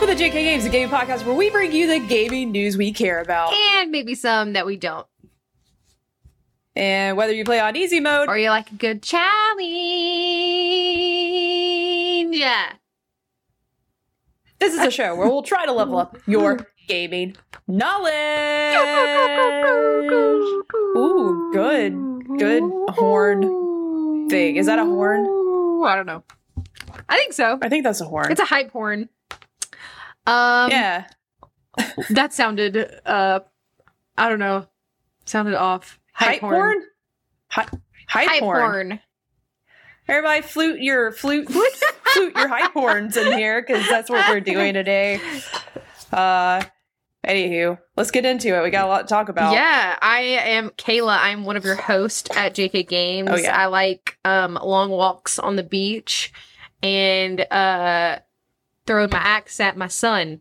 Welcome to JK Games, a gaming podcast where we bring you the gaming news we care about. And maybe some that we don't. And whether you play on easy mode or you like a good challenge. Yeah. This is a show where we'll try to level up your gaming knowledge. Ooh, good horn thing. Is that a horn? I don't know. I think so. I think that's a horn. It's a hype horn. Yeah. That sounded, I don't know. Sounded off. Hype horn? Hype horn. Everybody flute your hype horns in here, because that's what we're doing today. Anywho, let's get into it. We got a lot to talk about. Yeah, I am Kayla. I'm one of your hosts at JK Games. Oh, yeah. I like long walks on the beach and throwing my axe at my son.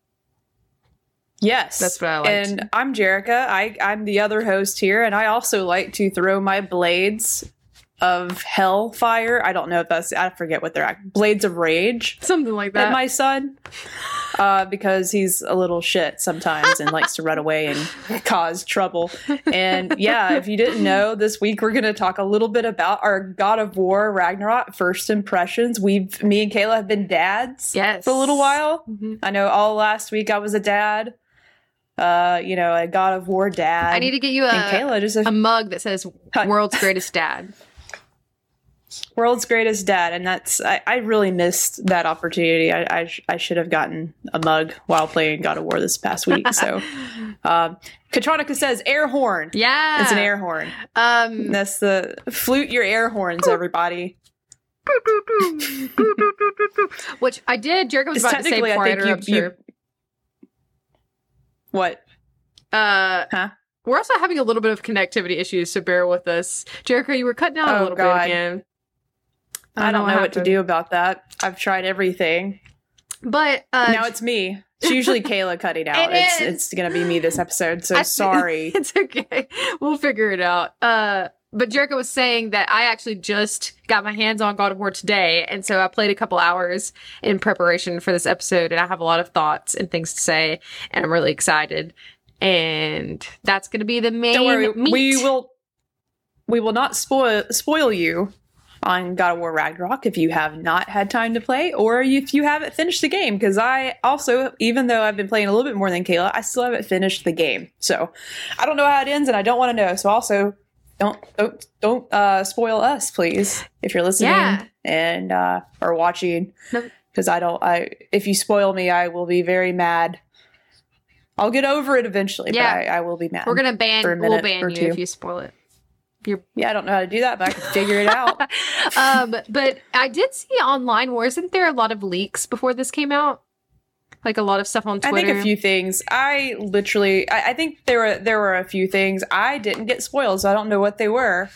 Yes. That's what I like. And I'm Jerica. I'm the other host here, and I also like to throw my blades of hellfire. I don't know if that's, I forget what they're blades of rage. Something like that. At my son. Because he's a little shit sometimes and likes to run away and cause trouble. And yeah, if you didn't know, this week we're going to talk a little bit about our God of War Ragnarok first impressions. Me and Kayla have been dads for a little while. Mm-hmm. I know all last week I was a dad. A God of War dad. I need to get you a mug that says World's Greatest Dad. World's Greatest Dad, and that's I really missed that opportunity. I should have gotten a mug while playing God of War this past week. So, Katronica says air horn. Yeah, it's an air horn. That's the flute your air horns, everybody. Which I did. Jericho was about to say before I interrupt you. What? We're also having a little bit of connectivity issues, so bear with us. Jericho, you were cutting out a little bit again. I don't know what to do about that. I've tried everything. But now it's me. It's usually Kayla cutting out. It's going to be me this episode, so sorry. It's okay. We'll figure it out. But Jericho was saying that I actually just got my hands on God of War today, and so I played a couple hours in preparation for this episode, and I have a lot of thoughts and things to say, and I'm really excited. And that's going to be the main Don't worry, meat. we will not spoil you on God of War Ragnarok if you have not had time to play, or if you haven't finished the game, because I also, even though I've been playing a little bit more than Kayla, I still haven't finished the game. So I don't know how it ends, and I don't want to know. So also, don't spoil us, please, if you're listening and or watching, because if you spoil me, I will be very mad. I'll get over it eventually, but I will be mad. We'll ban you if you spoil it. I don't know how to do that, but I can figure it out. But I did see online, wasn't there a lot of leaks before this came out? Like a lot of stuff on Twitter? I think a few things. I think there were a few things. I didn't get spoiled, so I don't know what they were.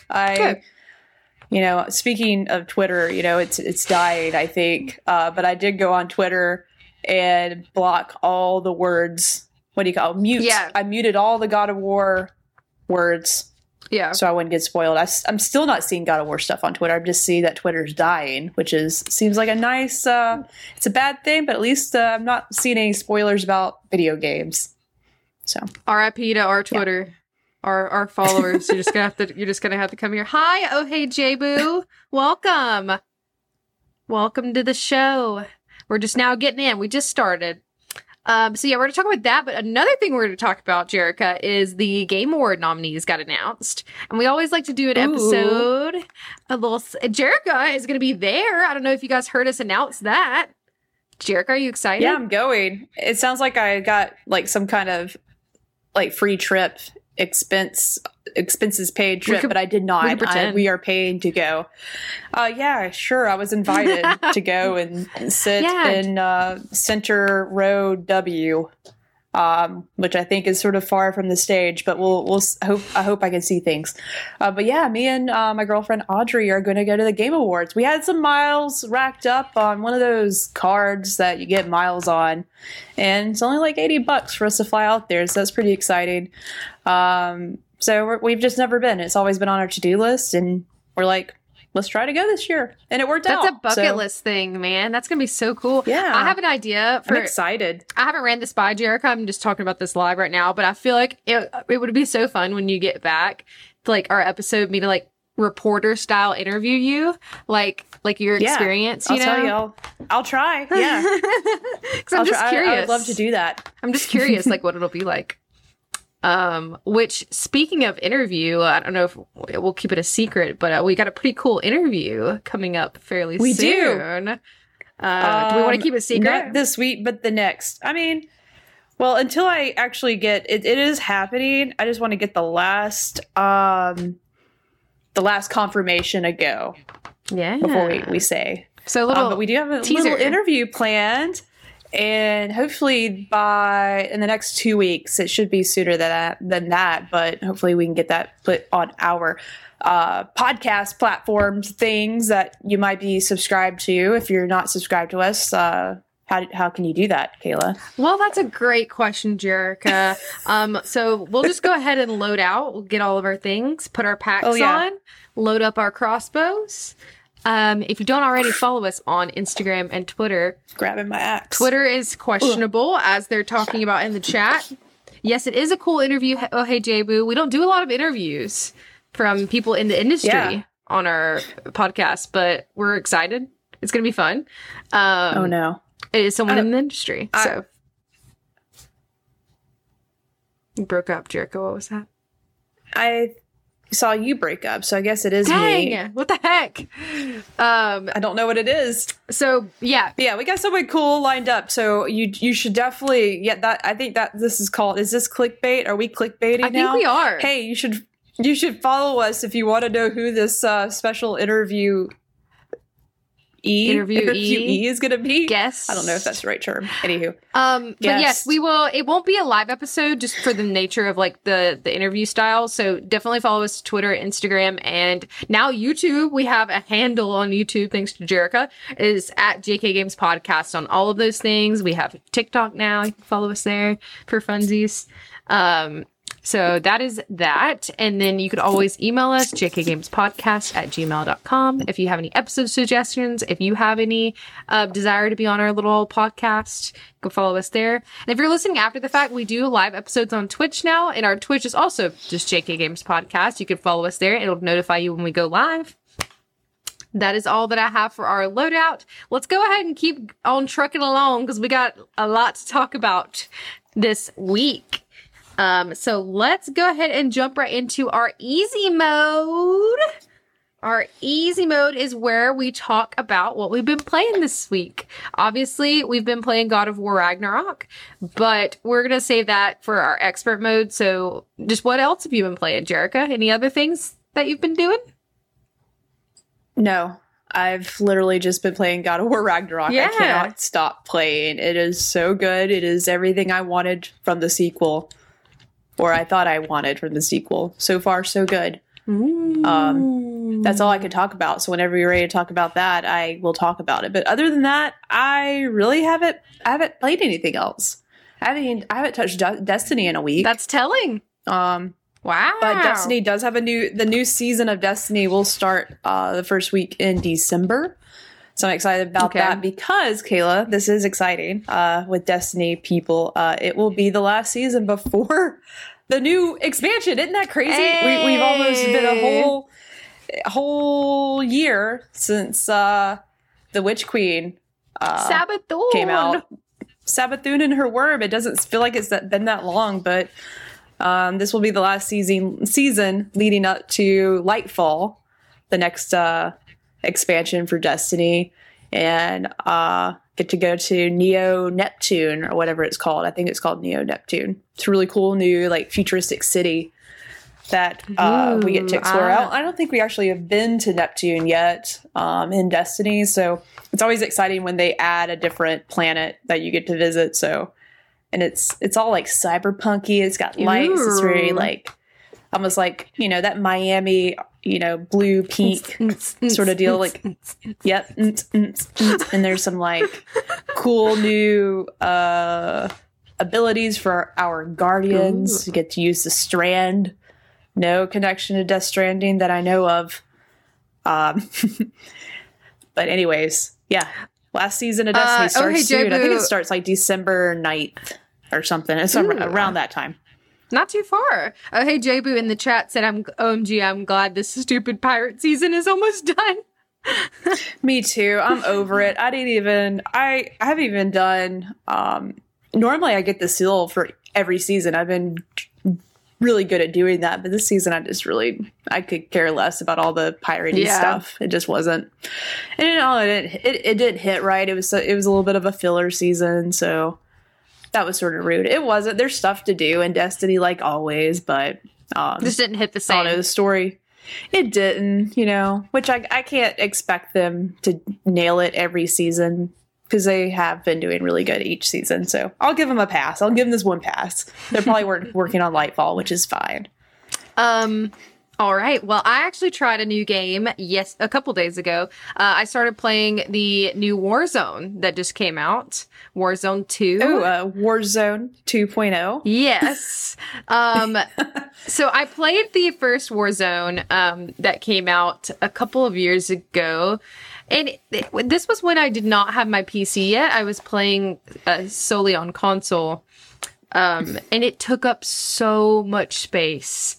Speaking of Twitter, it's dying, I think. But I did go on Twitter and block all the words. What do you call it? Mute? Yeah. I muted all the God of War words. Yeah. So I wouldn't get spoiled. I'm still not seeing God of War stuff on Twitter. I'm just seeing that Twitter's dying, which seems like a nice, it's a bad thing, but at least I'm not seeing any spoilers about video games. So RIP to our Twitter, our followers. You're just gonna have to come here. Hi, oh hey J-Boo. Welcome to the show. We're just now getting in. We just started. So yeah, we're going to talk about that, but another thing we're going to talk about, Jerica, is the Game Award nominees got announced. And we always like to do an episode. Jerica is going to be there. I don't know if you guys heard us announce that. Jerica, are you excited? Yeah, I'm going. It sounds like I got like some kind of like free trip expenses paid trip, but I did not. We are paying to go. Yeah, sure. I was invited to go and sit in Center Row W, which I think is sort of far from the stage, but I hope I can see things. But yeah, me and my girlfriend Audrey are going to go to the Game Awards. We had some miles racked up on one of those cards that you get miles on, and it's only like $80 for us to fly out there, so that's pretty exciting. So we've just never been. It's always been on our to-do list, and we're like, let's try to go this year. And it worked out. That's a bucket list thing, man. That's going to be so cool. Yeah. I have an idea for... I'm excited. I haven't ran this by Jerica. I'm just talking about this live right now, but I feel like it would be so fun when you get back to like our episode, me to like reporter style interview you, like your experience, you know? I'll tell you, I'll try. Yeah. Because I'm just curious. I would love to do that. I'm just curious, like what it'll be like. Which, speaking of interview, I don't know if we'll keep it a secret, but we got a pretty cool interview coming up fairly soon. We do. Do we want to keep it secret? Not this week, but the next. I mean, well, until I actually get it is happening. I just want to get the last confirmation a go. Yeah. Before we say. So but we do have a teaser. little interview planned. And hopefully in the next 2 weeks, it should be sooner than that, but hopefully we can get that put on our podcast platforms, things that you might be subscribed to. If you're not subscribed to us, how can you do that, Kayla? Well, that's a great question, Jerica. So we'll just go ahead and load out. We'll get all of our things, put our packs on, load up our crossbows. If you don't already follow us on Instagram and Twitter, grabbing my axe. Twitter is questionable, as they're talking about in the chat. Yes, it is a cool interview. Oh, hey, J-Boo. We don't do a lot of interviews from people in the industry on our podcast, but we're excited. It's going to be fun. Oh, no. It is someone in the industry. So you broke up, Jericho. What was that? I saw you break up, so I guess it is Dang, me. What the heck? I don't know what it is. So yeah, we got something cool lined up. So you should definitely I think that this is called. Is this clickbait? Are we clickbaiting now? I think we are. Hey, you should follow us if you want to know who this special interviewee is going to be. Guess. I don't know if that's the right term. Anywho. But yes, we will. It won't be a live episode just for the nature of like the interview style. So definitely follow us Twitter, Instagram, and now YouTube. We have a handle on YouTube, thanks to Jerica, is at JK Games Podcast on all of those things. We have TikTok now. You can follow us there for funsies. So that is that. And then you could always email us, jkgamespodcast@gmail.com. If you have any episode suggestions, if you have any desire to be on our little podcast, go follow us there. And if you're listening after the fact, we do live episodes on Twitch now. And our Twitch is also just JK Games Podcast. You can follow us there. It'll notify you when we go live. That is all that I have for our loadout. Let's go ahead and keep on trucking along because we got a lot to talk about this week. So let's go ahead and jump right into our easy mode. Our easy mode is where we talk about what we've been playing this week. Obviously, we've been playing God of War Ragnarok, but we're going to save that for our expert mode. So just what else have you been playing, Jerica? Any other things that you've been doing? No, I've literally just been playing God of War Ragnarok. Yeah. I cannot stop playing. It is so good. It is everything I wanted from the sequel. Or I thought I wanted from the sequel. So far, so good. That's all I can talk about. So whenever you're ready to talk about that, I will talk about it. But other than that, I really haven't played anything else. I haven't touched Destiny in a week. That's telling. Wow. But Destiny does have the new season of Destiny will start the first week in December. So I'm excited about that because, Kayla, this is exciting with Destiny people. It will be the last season before the new expansion. Isn't that crazy? Hey. We've almost been a whole year since the Witch Queen Savathûn came out. Savathûn and her worm. It doesn't feel like it's been that long, but this will be the last season leading up to Lightfall, the next expansion for Destiny, and get to go to Neo Neptune or whatever it's called. I think it's called Neo Neptune. It's a really cool new futuristic city that we get to explore out. I don't think we actually have been to Neptune yet in Destiny, so it's always exciting when they add a different planet that you get to visit. So, and it's all cyberpunky. It's got lights. It's very almost that Miami, blue, pink sort of deal. Yep. And there's some cool new abilities for our guardians. You get to use the Strand. No connection to Death Stranding that I know of. Um, but anyways, yeah. Last season of Destiny starts soon. I think it starts like December 9th or something. It's around that time. Not too far. Oh, hey, Jabu in the chat said, OMG, I'm glad this stupid pirate season is almost done. Me too. I'm over it. I haven't even done, normally I get the seal for every season. I've been really good at doing that, but this season I could care less about all the piratey stuff. It just wasn't, and it didn't hit right. It was a little bit of a filler season, so that was sort of rude. It wasn't. There's stuff to do in Destiny like always, but this didn't hit the same. I don't know, the story. It didn't, which I can't expect them to nail it every season, because they have been doing really good each season. So I'll give them a pass. I'll give them this one pass. They're probably working on Lightfall, which is fine. All right. Well, I actually tried a new game, a couple days ago. I started playing the new Warzone that just came out, Warzone 2. Oh, Warzone 2.0. Yes. So I played the first Warzone that came out a couple of years ago. And this was when I did not have my PC yet. I was playing solely on console. And it took up so much space.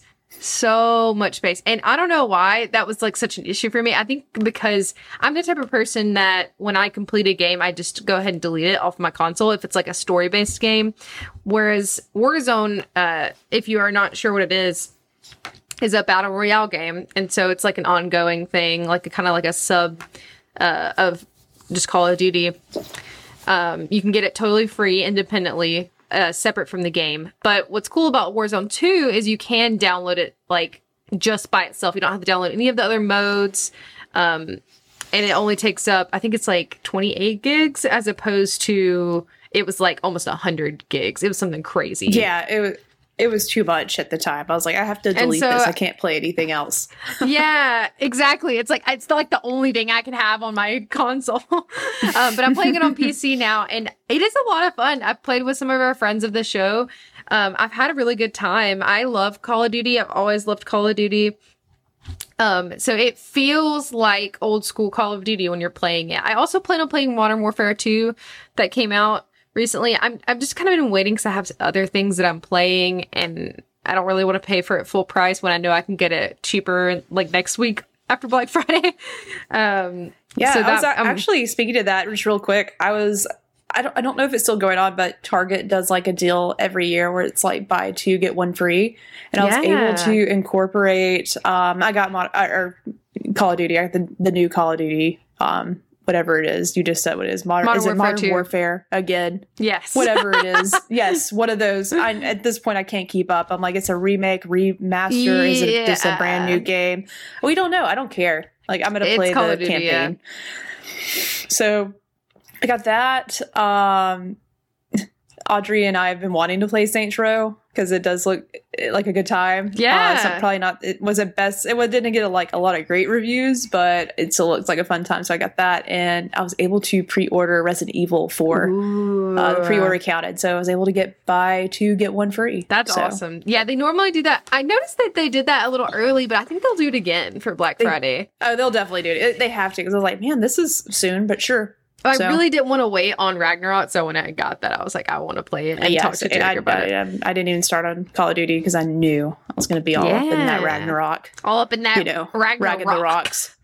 And I don't know why that was like such an issue for me. I think because I'm the type of person that when I complete a game, I just go ahead and delete it off my console if it's like a story-based game. Whereas Warzone, if you are not sure what it is a battle royale game. And so it's like an ongoing thing, like kind of like a sub of just Call of Duty. You can get it totally free independently, separate from the game. But what's cool about Warzone 2 is you can download it like just by itself. You don't have to download any of the other modes. And it only takes up, I think it's like 28 gigs as opposed to, it was like almost 100 gigs. It was something crazy. Yeah, it was too much at the time. I was like, I have to delete this. I can't play anything else. Yeah, exactly. It's like the only thing I can have on my console. But I'm playing it on PC now, and it is a lot of fun. I've played with some of our friends of the show. I've had a really good time. I love Call of Duty. I've always loved Call of Duty. So it feels like old school Call of Duty when you're playing it. I also plan on playing Modern Warfare 2 that came out recently. I've just kind of been waiting because I have other things that I'm playing, and I don't really want to pay for it full price when I know I can get it cheaper like next week after Black Friday. Actually, speaking to that, just real quick, I don't know if it's still going on, but Target does like a deal every year where it's like buy two get one free, and I was able to incorporate. I got Call of Duty, the new Call of Duty. Whatever it is, you just said what it is. Modern Warfare again? Yes. Whatever it is. Yes, one of those. At this point, I can't keep up. I'm like, it's a remake, remaster. Is it just a brand new game? We don't know. I don't care. Like, I'm going to play the campaign. Yeah. So, I got that. Audrey and I have been wanting to play Saints Row because it does look like a good time. Yeah. So probably not, it wasn't best. It didn't get a lot of great reviews, but it still looks like a fun time. So I got that, and I was able to pre-order Resident Evil 4. The pre-order counted. So I was able to buy two, get one free. That's awesome. Yeah, they normally do that. I noticed that they did that a little early, but I think they'll do it again for Black Friday. Oh, they'll definitely do it. They have to, because I was like, man, this is soon, but sure. I really didn't want to wait on Ragnarok, so when I got that, I was like, I want to play it and talk to Jake about it. I didn't even start on Call of Duty because I knew I was going to be all up in that Ragnarok. All up in that, Ragnarok. Ragging the rocks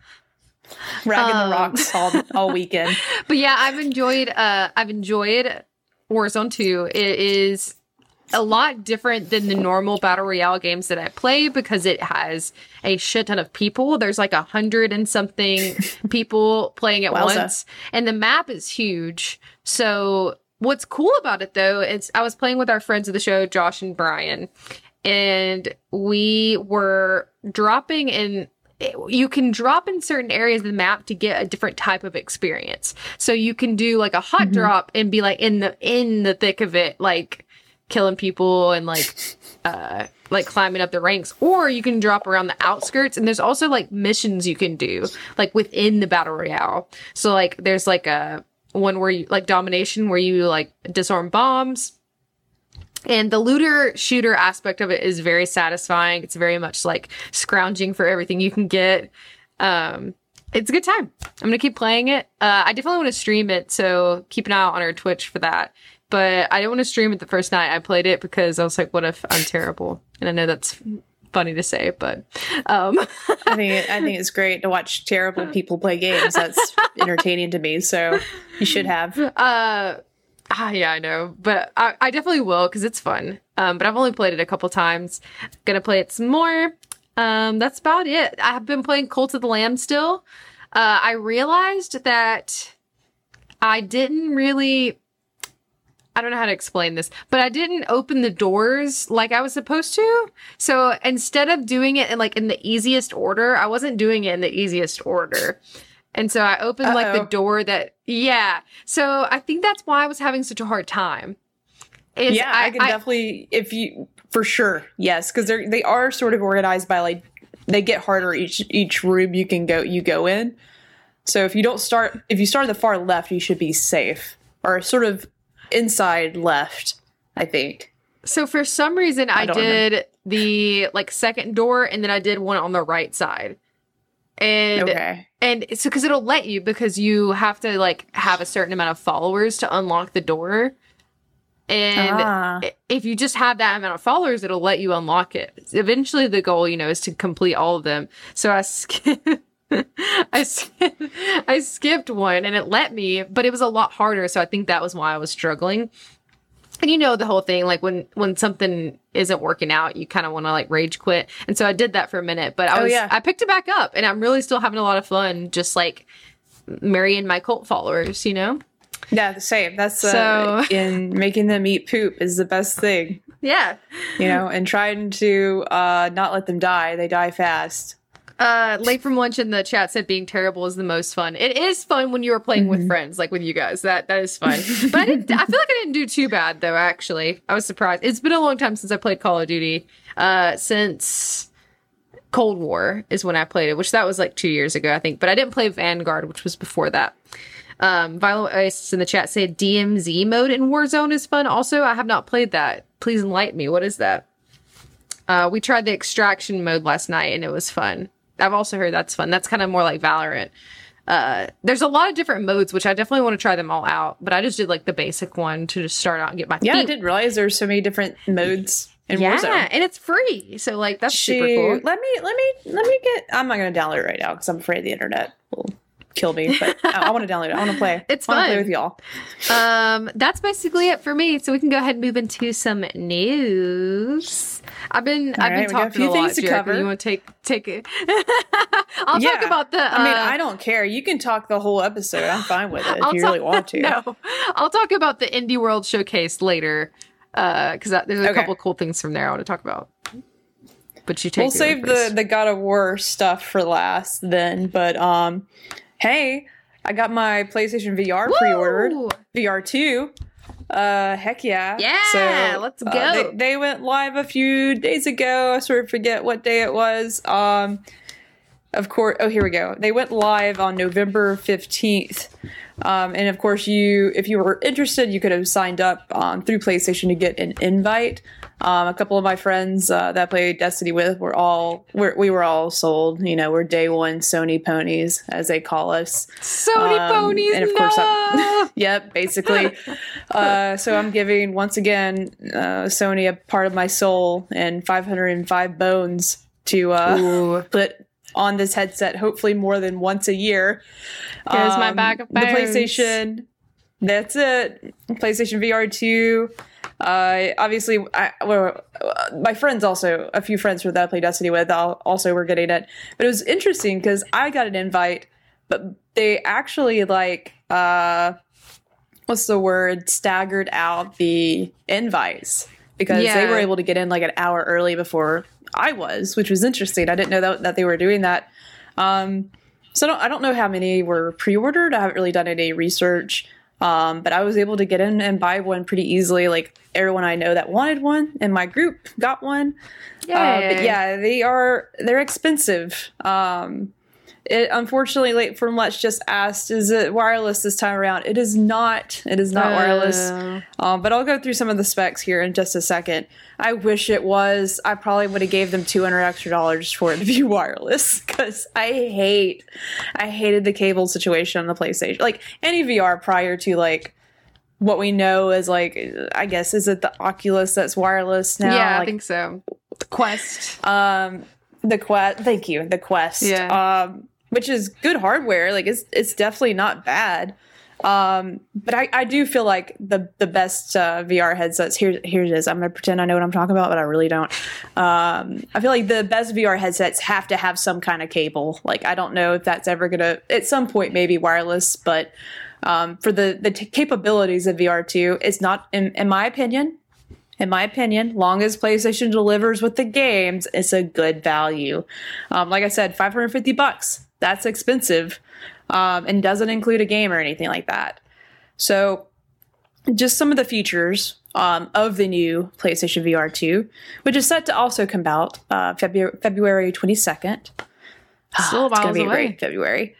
all weekend. But yeah, I've enjoyed Warzone 2. It is a lot different than the normal battle royale games that I play because it has a shit ton of people. There's like 100 and something people playing at once, and the map is huge. So what's cool about it though is I was playing with our friends of the show, Josh and Brian, and we were dropping in. You can drop in certain areas of the map to get a different type of experience. So you can do like a hot drop and be like in the thick of it, like killing people and like climbing up the ranks, or you can drop around the outskirts, and there's also like missions you can do like within the battle royale. So like there's like a one where you like domination where you like disarm bombs, and the looter shooter aspect of it is very satisfying. It's very much like scrounging for everything you can get. It's a good time. I'm gonna keep playing it. I definitely want to stream it, so keep an eye out on our Twitch for that. But I didn't want to stream it the first night I played it because I was like, what if I'm terrible? And I know that's funny to say, but I think it's great to watch terrible people play games. That's entertaining to me, so you should have. Yeah, I know, but I definitely will because it's fun. But I've only played it a couple times. Gonna play it some more. That's about it. I have been playing Cult of the Lamb still. I realized that I didn't really, I don't know how to explain this, but I didn't open the doors like I was supposed to. So instead of doing it in the easiest order, I wasn't doing it in the easiest order. And so I opened like the door that, yeah. So I think that's why I was having such a hard time. I can definitely, for sure, yes, because they are sort of organized by like, they get harder each room you go in. So if you start at the far left, you should be safe, or sort of inside left, I think. So for some reason, I did the like second door, and then I did one on the right side. And so because it'll let you, because you have to like have a certain amount of followers to unlock the door. And if you just have that amount of followers, it'll let you unlock it. Eventually the goal, is to complete all of them. So I skipped one and it let me, but it was a lot harder. So I think that was why I was struggling. And the whole thing, like when something isn't working out, you kind of want to like rage quit. And so I did that for a minute, but I picked it back up, and I'm really still having a lot of fun just like marrying my cult followers, Yeah, the same. That's in making them eat poop is the best thing. Yeah. And trying to not let them die. They die fast. Late from lunch in the chat said being terrible is the most fun. It is fun when you are playing with friends, like with you guys. That is fun. But I feel like I didn't do too bad though, actually. I was surprised. It's been a long time since I played Call of Duty. Since Cold War is when I played it, which that was like 2 years ago, I think. But I didn't play Vanguard, which was before that. Violent Ice in the chat said DMZ mode in Warzone is fun. Also, I have not played that. Please enlighten me. What is that? We tried the extraction mode last night and it was fun. I've also heard that's fun. That's kind of more like Valorant. There's a lot of different modes, which I definitely want to try them all out. But I just did like the basic one to just start out and get my feet. I didn't realize there's so many different modes in Warzone. Yeah, and it's free. So like that's super cool. Let me get. I'm not going to download it right now because I'm afraid the internet will kill me. But I want to download it. I want to play. It's fun. I fun. Want to play with y'all. That's basically it for me. So we can go ahead and move into some news. I've been talking a few things to cover. You want to take it? I'll talk about the. I don't care. You can talk the whole episode. I'm fine with it if you really want to. No, I'll talk about the Indie World Showcase later because there's a couple cool things from there I want to talk about. But we'll save the God of War stuff for last then. But hey, I got my PlayStation VR pre-ordered. VR 2. Heck yeah. Yeah, let's go. They went live a few days ago. I sort of forget what day it was. Of course, here we go. They went live on November 15th. And of course, if you were interested, you could have signed up through PlayStation to get an invite. A couple of my friends that I played Destiny with we were all sold. We're day one Sony ponies, as they call us. Sony ponies, and of course, yep, basically. So I'm giving once again Sony a part of my soul and 505 bones to put on this headset, hopefully more than once a year. Here's my bag of bones. The PlayStation. That's it. PlayStation VR 2. Obviously, my friends also, a few friends that I play Destiny with, also were getting it. But it was interesting because I got an invite, but they actually staggered out the invites because they were able to get in like an hour early before I was, which was interesting. I didn't know that they were doing that. So I don't know how many were pre-ordered. I haven't really done any research. But I was able to get in and buy one pretty easily. Like everyone I know that wanted one in my group got one. But yeah, they're expensive. It unfortunately, like from Let's just asked, is it wireless this time around? It is not. It is not wireless. But I'll go through some of the specs here in just a second. I wish it was. I probably would have gave them $200 extra for it to be wireless because I hated the cable situation on the PlayStation. Like any VR prior to like what we know is like, I guess, is it the Oculus that's wireless now? Yeah, like, I think so. The Quest. The Quest. Thank you. The Quest. Yeah. Which is good hardware. Like it's definitely not bad. But I do feel like the best VR headsets. Here it is. I'm gonna pretend I know what I'm talking about, but I really don't. I feel like the best VR headsets have to have some kind of cable. Like I don't know if that's ever gonna at some point maybe wireless, but for the capabilities of VR2, it's not in my opinion. In my opinion, long as PlayStation delivers with the games, it's a good value. Like I said, $550. That's expensive, and doesn't include a game or anything like that. So, just some of the features of the new PlayStation VR 2, which is set to also come out February 22nd. Still it's going to be a great February.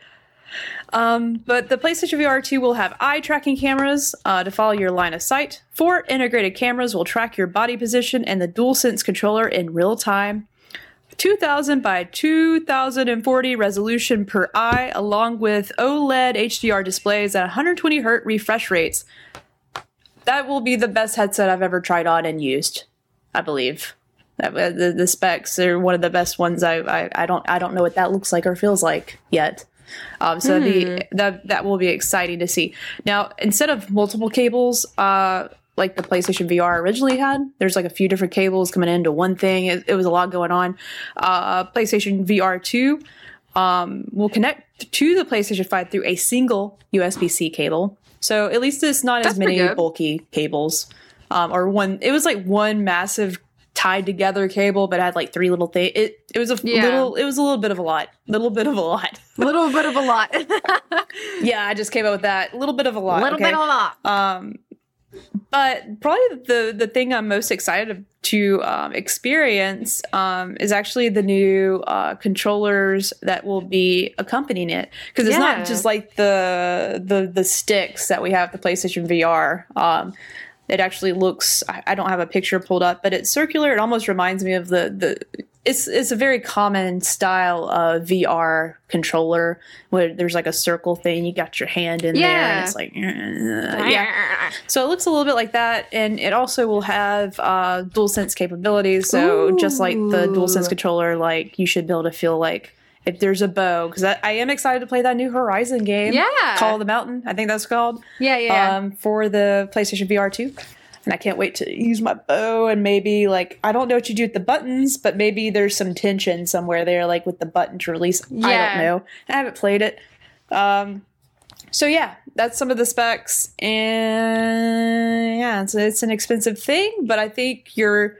But the PlayStation VR 2 will have eye tracking cameras to follow your line of sight. 4 integrated cameras will track your body position and the DualSense controller in real time. 2000 by 2040 resolution per eye, along with OLED HDR displays at 120 Hz refresh rates. That will be the best headset I've ever tried on and used, I believe. The specs are one of the best ones. I don't know what that looks like or feels like yet. So that will be exciting to see. Now, instead of multiple cables, like the PlayStation VR originally had, there's like a few different cables coming into one thing. It was a lot going on. PlayStation VR 2 will connect to the PlayStation 5 through a single USB-C cable. So at least it's not as many bulky cables. Or one, it was like one massive tied together cable, but it had like 3 little things. It was a little bit of a lot. Little bit of a lot. Yeah, I just came up with that. A little bit of a lot. Bit of a lot. But probably the thing I'm most excited to experience is actually the new controllers that will be accompanying it, because it's not just like the sticks that we have the PlayStation VR. It actually looks, I don't have a picture pulled up, but it's circular. It almost reminds me of it's a very common style of VR controller where there's like a circle thing. You got your hand in there and it's like, yeah. So it looks a little bit like that. And it also will have DualSense capabilities. So just like the DualSense controller, like you should be able to feel like if there's a bow, because I am excited to play that new Horizon game. Yeah. Call of the Mountain, I think that's called. Yeah. For the PlayStation VR 2. And I can't wait to use my bow and maybe, like, I don't know what you do with the buttons, but maybe there's some tension somewhere there, like with the button to release. Yeah. I don't know. I haven't played it. So yeah, that's some of the specs. And yeah, it's an expensive thing, but I think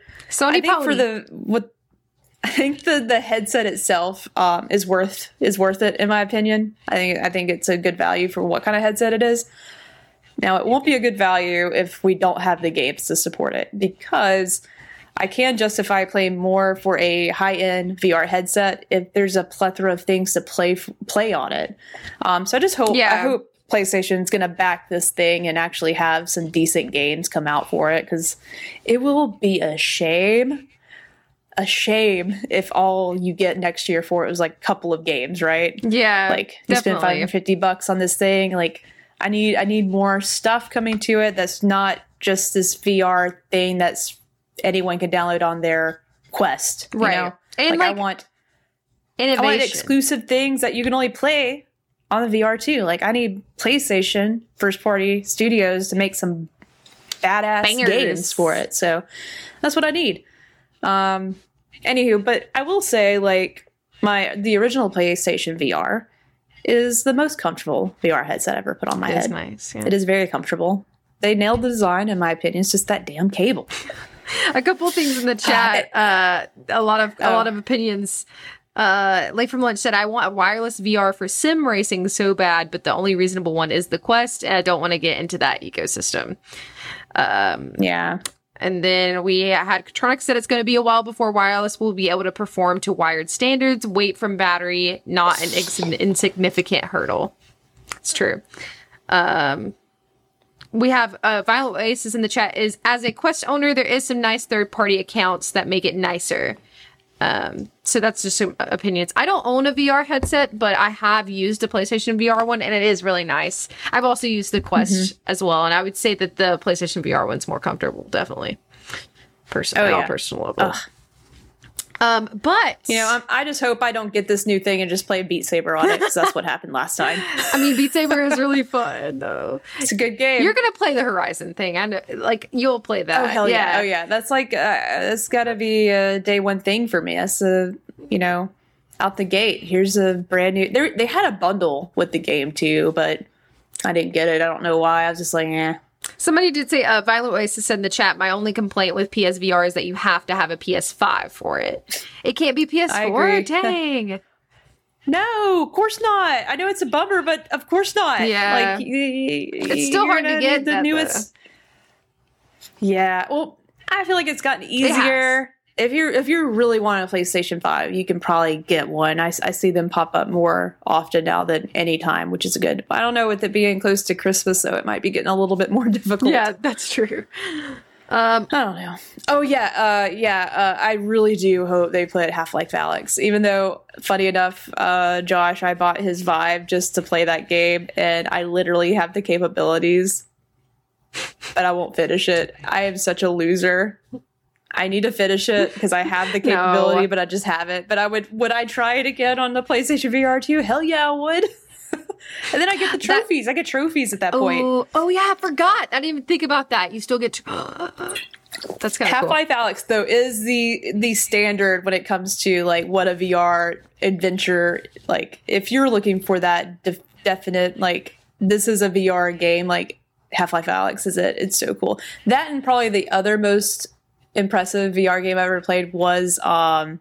I think the headset itself is worth it, in my opinion. I think it's a good value for what kind of headset it is. Now, it won't be a good value if we don't have the games to support it, because I can justify playing more for a high-end VR headset if there's a plethora of things to play on it. So I just hope I hope PlayStation's going to back this thing and actually have some decent games come out for it, because it will be a shame if all you get next year for it was like a couple of games, right? Yeah, like you spend $550 on this thing. Like I need more stuff coming to it that's not just this VR thing that's anyone can download on their Quest, right? You know? And like I want innovation. I want exclusive things that you can only play on the VR too. Like I need PlayStation first party studios to make some badass games for it. So that's what I need. Anywho, but I will say, like, the original PlayStation VR is the most comfortable VR headset ever put on my head. It is nice. Yeah. It is very comfortable. They nailed the design, in my opinion. It's just that damn cable. A couple things in the chat. A lot of opinions. Late from Lunch said, I want a wireless VR for sim racing so bad, but the only reasonable one is the Quest, and I don't want to get into that ecosystem. Yeah. And then we had Katronic said it's going to be a while before wireless will be able to perform to wired standards. Weight from battery, not an insignificant hurdle. It's true. We have Violet Oasis in the chat is, as a Quest owner, there is some nice third-party accounts that make it nicer. So that's just some opinions. I don't own a VR headset, but I have used a PlayStation VR one, and it is really nice. I've also used the Quest as well, and I would say that the PlayStation VR one's more comfortable, definitely. Personal level. Ugh. But I just hope I don't get this new thing and just play Beat Saber on it, because that's what happened last time. I mean, Beat Saber is really fun, though. It's a good game. You're gonna play the Horizon thing, and you'll play that. Oh hell yeah! Oh yeah! That's it's got to be a day one thing for me. That's out the gate. Here's a brand new. They had a bundle with the game too, but I didn't get it. I don't know why. I was just like, eh. Somebody did say, Violet Oasis said in the chat, my only complaint with PSVR is that you have to have a PS5 for it. It can't be PS4? Dang. No, of course not. I know it's a bummer, but of course not. Yeah. It's still hard to get the newest. Yeah. Well, I feel like it's gotten easier. If you really want a PlayStation 5, you can probably get one. I see them pop up more often now than any time, which is good. I don't know, with it being close to Christmas, so it might be getting a little bit more difficult. Yeah, that's true. I don't know. Oh yeah, I really do hope they play Half-Life Alyx. Even though, funny enough, Josh, I bought his Vive just to play that game, and I literally have the capabilities, but I won't finish it. I am such a loser. I need to finish it because I have the capability, but I just haven't. But would I try it again on the PlayStation VR 2? Hell yeah, I would. And then I get the trophies. I get trophies at that point. Oh yeah, I forgot. I didn't even think about that. You still get that's kind of cool. Half-Life Alyx, though, is the standard when it comes to what a VR adventure, if you're looking for that definite, this is a VR game, Half-Life Alyx is it. It's so cool. That, and probably the other most impressive VR game I ever played was Astrobot.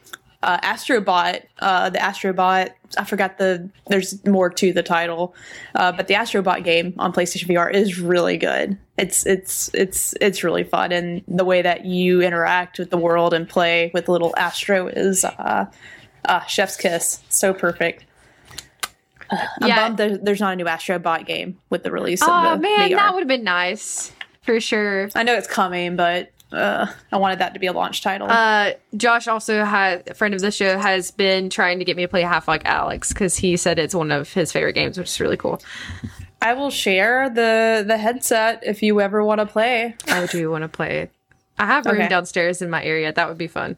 The Astrobot, I forgot there's more to the title, but the Astrobot game on PlayStation VR is really good. It's really fun, and the way that you interact with the world and play with little Astro is chef's kiss. So perfect. I'm bummed there's not a new Astrobot game with the release of the VR. That would have been nice for sure. I know it's coming, but I wanted that to be a launch title. Josh also a friend of the show, has been trying to get me to play Half-Life Alyx because he said it's one of his favorite games, which is really cool. I will share the headset if you ever want to play. I do want to play. I have room downstairs in my area. That would be fun.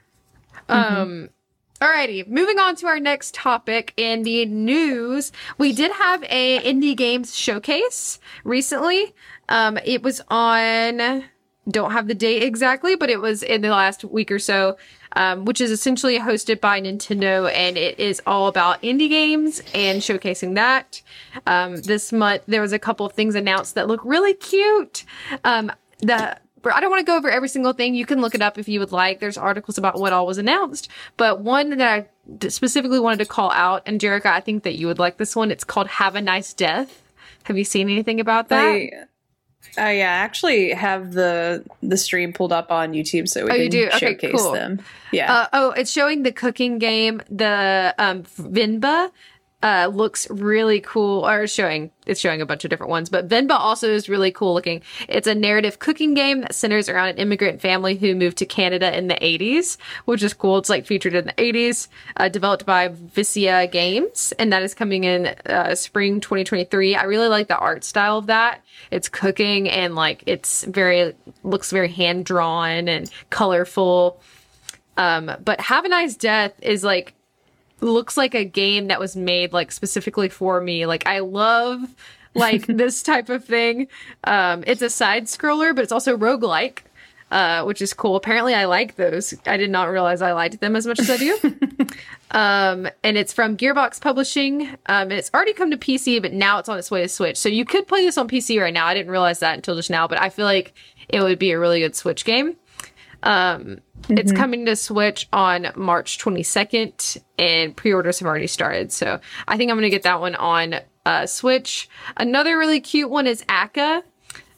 Alrighty, moving on to our next topic in the news. We did have a indie games showcase recently. It was on, don't have the date exactly, but it was in the last week or so, which is essentially hosted by Nintendo, and it is all about indie games and showcasing that. This month, there was a couple of things announced that look really cute. I don't want to go over every single thing. You can look it up if you would like. There's articles about what all was announced. But one that I specifically wanted to call out, and Jerica, I think that you would like this one. It's called Have a Nice Death. Have you seen anything about that? I actually have the stream pulled up on YouTube so we can showcase them. Yeah. It's showing the cooking game, the Venba. Looks really cool, or it's showing a bunch of different ones, but Venba also is really cool looking. It's a narrative cooking game that centers around an immigrant family who moved to Canada in the 80s, which is cool. It's featured in the 80s, developed by Vicia Games, and that is coming in spring 2023. I really like the art style of that. It's cooking and looks very hand drawn and colorful. But Have a Nice Death is looks like a game that was made specifically for me. I love this type of thing. It's a side scroller, but it's also roguelike, which is cool. Apparently I like those. I did not realize I liked them as much as I do. And it's from Gearbox Publishing. It's already come to PC, but now it's on its way to Switch. So you could play this on PC right now. I didn't realize that until just now, but I feel like it would be a really good Switch game. It's coming to Switch on March 22nd, and pre-orders have already started. So I think I'm going to get that one on Switch. Another really cute one is Aka.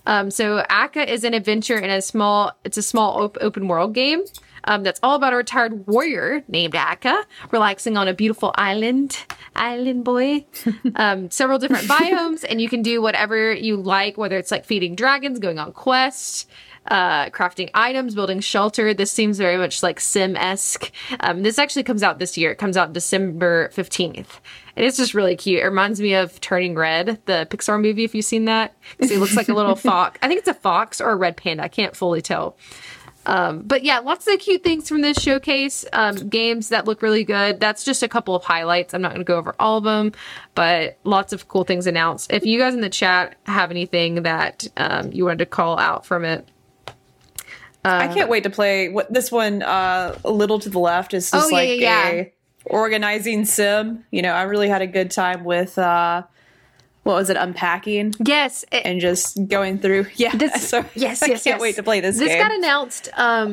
So Akka is an adventure in a small open world game. That's all about a retired warrior named Akka relaxing on a beautiful island boy. Several different biomes, and you can do whatever you like, whether it's like feeding dragons, going on quests, crafting items, building shelter. This seems very much like Sim-esque. This actually comes out this year. It comes out December 15th. And it's just really cute. It reminds me of Turning Red, the Pixar movie, if you've seen that. Because he looks like a little fox. I think it's a fox or a red panda. I can't fully tell. But yeah, lots of cute things from this showcase. Games that look really good. That's just a couple of highlights. I'm not going to go over all of them, but lots of cool things announced. If you guys in the chat have anything that you wanted to call out from it. I can't wait to play this one. A little to the left is just a organizing sim. You know, I really had a good time with what was it, unpacking? Yes, and just going through. Yeah, I can't wait to play this game. This got announced.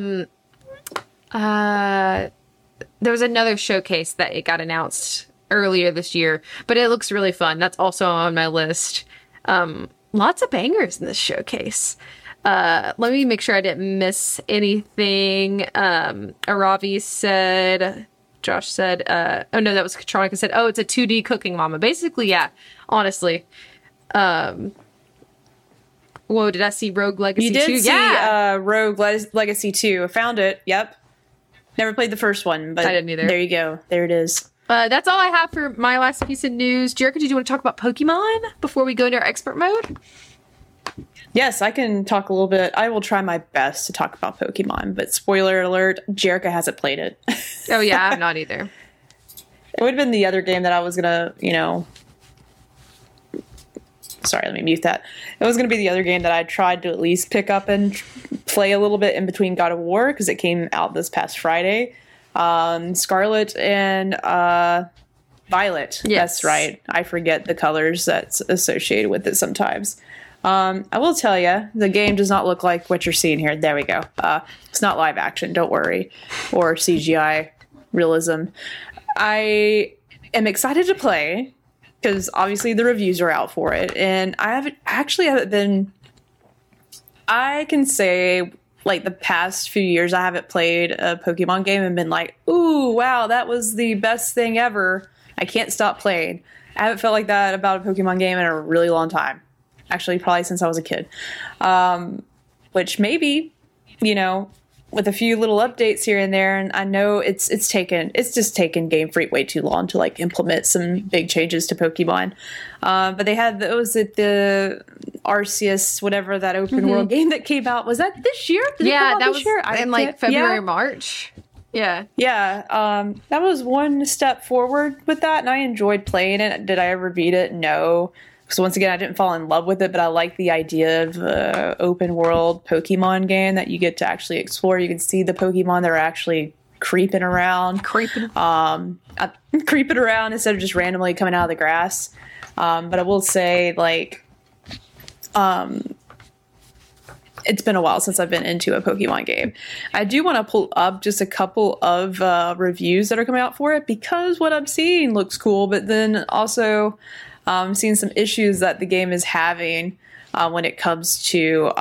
There was another showcase that it got announced earlier this year, but it looks really fun. That's also on my list. Lots of bangers in this showcase. Let me make sure I didn't miss anything. Aravi said, Josh said, oh no, that was Katronica said, oh, it's a 2D cooking mama. Basically, yeah, honestly. Whoa, did I see Rogue Legacy 2? You did see Rogue Legacy 2. I found it. Yep. Never played the first one, but I didn't either. There you go. There it is. That's all I have for my last piece of news. Jerica, did you want to talk about Pokemon before we go into our expert mode? Yes, I can talk a little bit. I will try my best to talk about Pokemon, but spoiler alert, Jerica hasn't played it. Oh yeah, I'm not either. It would have been the other game that I was gonna, sorry, let me mute that. It was gonna be the other game that I tried to at least pick up and play a little bit in between God of War, because it came out this past Friday. Scarlet and Violet. Yes. That's right. I forget the colors that's associated with it sometimes. I will tell you, the game does not look like what you're seeing here. There we go. It's not live action, don't worry, or CGI realism. I am excited to play because obviously the reviews are out for it, and I haven't been. I can say, like, the past few years, I haven't played a Pokemon game and been like, "Ooh, wow, that was the best thing ever." I can't stop playing. I haven't felt like that about a Pokemon game in a really long time. Actually, probably since I was a kid. Which maybe, with a few little updates here and there, and I know it's just taken Game Freak way too long to like implement some big changes to Pokemon. But they had the Arceus, whatever, that open world game that came out. Was that this year? Yeah, that was in like February, March. Yeah. Yeah. That was one step forward with that, and I enjoyed playing it. Did I ever beat it? No. So once again, I didn't fall in love with it, but I like the idea of open world Pokemon game that you get to actually explore. You can see the Pokemon that are actually creeping around. Creeping around instead of just randomly coming out of the grass. But I will say, like, it's been a while since I've been into a Pokemon game. I do want to pull up just a couple of reviews that are coming out for it, because what I'm seeing looks cool, but then also seeing some issues that the game is having when it comes to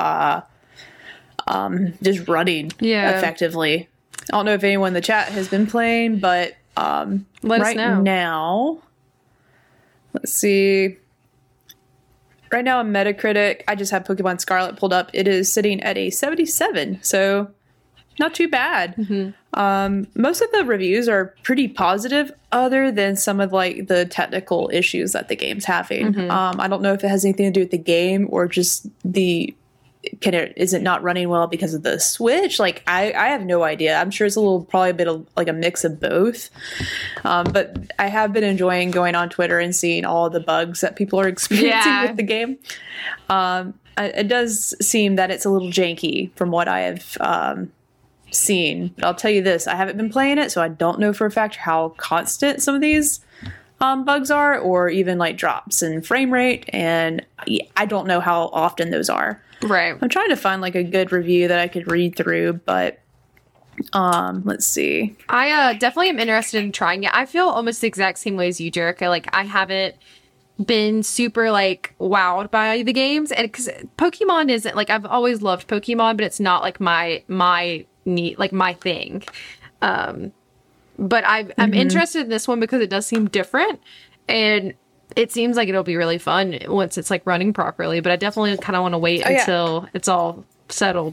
just running effectively. I don't know if anyone in the chat has been playing, but let us know. Now, let's see. Right now on Metacritic, I just have Pokemon Scarlet pulled up. It is sitting at a 77, so not too bad. Most of the reviews are pretty positive, other than some of like the technical issues that the game's having. I don't know if it has anything to do with the game or just is it not running well because of the Switch? Like, I have no idea. I'm sure it's probably a bit of like a mix of both. But I have been enjoying going on Twitter and seeing all the bugs that people are experiencing with the game. It does seem that it's a little janky from what I have seen. But I'll tell you this, I haven't been playing it, so I don't know for a fact how constant some of these bugs are, or even like drops in frame rate, and I don't know how often those are. Right. I'm trying to find like a good review that I could read through, but let's see. I definitely am interested in trying it. I feel almost the exact same way as you, Jerica. Like, I haven't been super like wowed by the games, and because Pokemon isn't like, I've always loved Pokemon, but it's not like my need, like my thing. But I'm interested in this one because it does seem different, and it seems like it'll be really fun once it's like running properly. But I definitely kind of want to wait until it's all settled.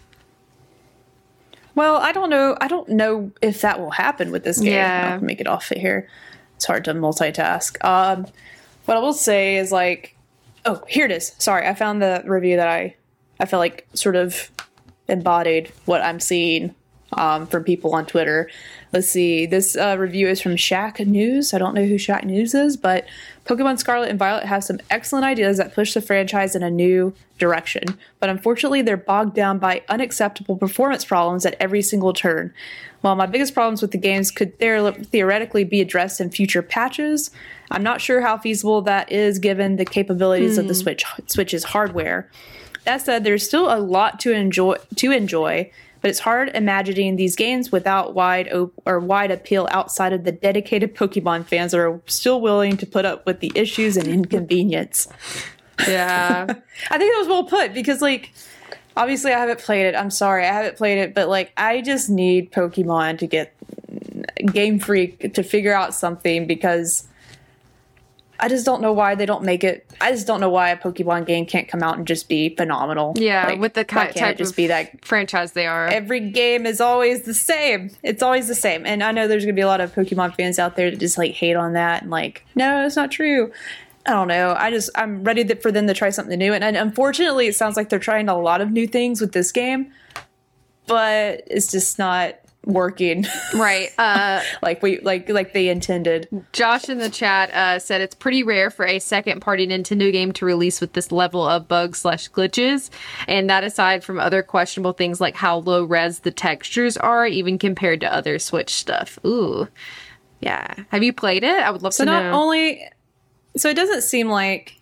Well, I don't know if that will happen with this game. Yeah. I'll make it off it here. It's hard to multitask. What I will say is like, oh, here it is. Sorry, I found the review that I feel like sort of embodied what I'm seeing from people on Twitter. Let's see. This review is from Shaq News. I don't know who Shaq News is, but Pokemon Scarlet and Violet have some excellent ideas that push the franchise in a new direction. But unfortunately, they're bogged down by unacceptable performance problems at every single turn. While my biggest problems with the games could theoretically be addressed in future patches, I'm not sure how feasible that is given the capabilities of the Switch's hardware. That said, there's still a lot to enjoy, but it's hard imagining these games without wide appeal outside of the dedicated Pokemon fans that are still willing to put up with the issues and inconvenience. Yeah. I think that was well put, because, like, obviously I haven't played it. I'm sorry, I haven't played it, but, like, I just need Pokemon to get Game Freak to figure out something, because I just don't know why they don't make it. I just don't know why a Pokemon game can't come out and just be phenomenal. Yeah, like, with the type just of be that franchise they are. Every game is always the same. It's always the same. And I know there's going to be a lot of Pokemon fans out there that just like hate on that and like, no, it's not true. I don't know. I'm ready for them to try something new. And unfortunately, it sounds like they're trying a lot of new things with this game, but it's just not working. Right. like they intended. Josh in the chat said it's pretty rare for a second party Nintendo game to release with this level of bugs/glitches. And that aside from other questionable things like how low res the textures are, even compared to other Switch stuff. Ooh. Yeah. Have you played it? I would love to know. So it doesn't seem like,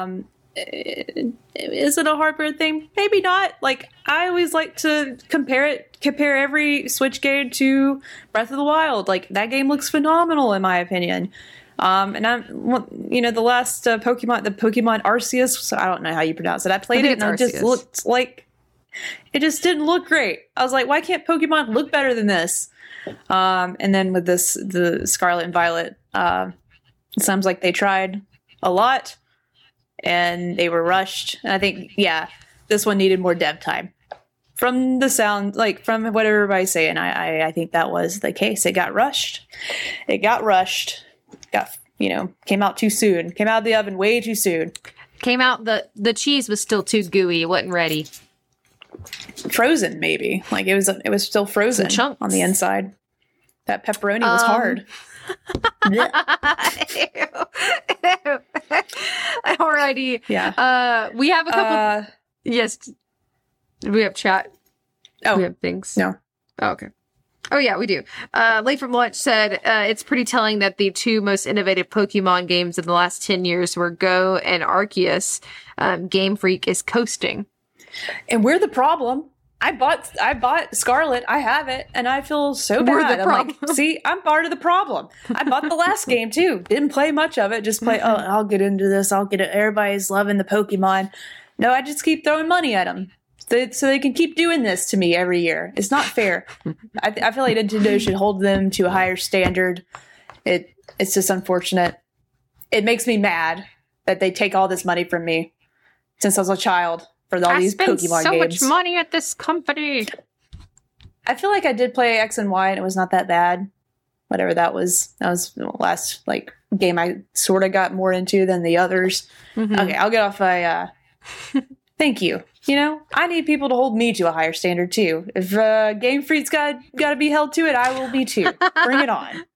is it a hardware thing? Maybe not. Like, I always like to compare every Switch game to Breath of the Wild. Like, that game looks phenomenal in my opinion. And the last Pokemon, the Pokemon Arceus, so I don't know how you pronounce it. I played it and it just looked like, it just didn't look great. I was like, why can't Pokemon look better than this? And then with the Scarlet and Violet, it sounds like they tried a lot and they were rushed. And I think, this one needed more dev time. From the sound, like from what everybody's saying, I think that was the case. It got rushed. Came out too soon. Came out of the oven way too soon. Came out, the cheese was still too gooey. It wasn't ready. Frozen, maybe. Like it was still frozen on the inside. That pepperoni was hard. Alrighty. Yeah. We have a couple. Yes. We have chat. Oh, we have things. No. Oh, okay. Oh yeah, we do. Late from Lunch said it's pretty telling that the two most innovative Pokemon games in the last 10 years were Go and Arceus. Game Freak is coasting, and we're the problem. I bought Scarlet. I have it, and I feel so bad. We're the problem. I'm like, see, I'm part of the problem. I bought the last game too. Didn't play much of it. Just play. Oh, I'll get into this. I'll get it. Everybody's loving the Pokemon. No, I just keep throwing money at them, so they can keep doing this to me every year. It's not fair. I feel like Nintendo should hold them to a higher standard. It's just unfortunate. It makes me mad that they take all this money from me since I was a child. For all these Pokemon games. I spent so much money at this company. I feel like I did play X and Y and it was not that bad. Whatever that was. That was the last game I sort of got more into than the others. Mm-hmm. Okay, I'll get off my thank you. I need people to hold me to a higher standard too. If Game Freak's got to be held to it, I will be too. Bring it on.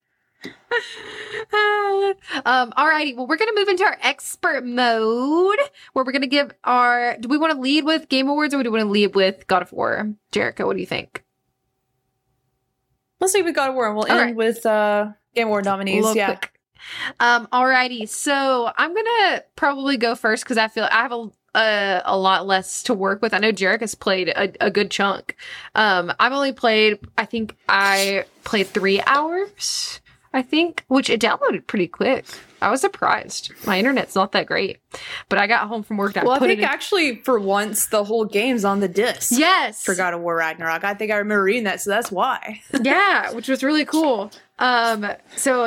Alrighty, well, we're gonna move into our expert mode where we're gonna give do we want to lead with Game Awards or do we want to lead with God of War? Jerica, what do you think? Let's lead with God of War and we'll end with Game Award nominees. Quick. Alrighty, so I'm gonna probably go first because I feel I have a lot less to work with. I know Jerica's played a good chunk. I think I played 3 hours I think, which it downloaded pretty quick. I was surprised. My internet's not that great, but I got home from work. And I think actually for once the whole game's on the disc. Yes, for God of War Ragnarok. I think I remember reading that, so that's why. Yeah, which was really cool. So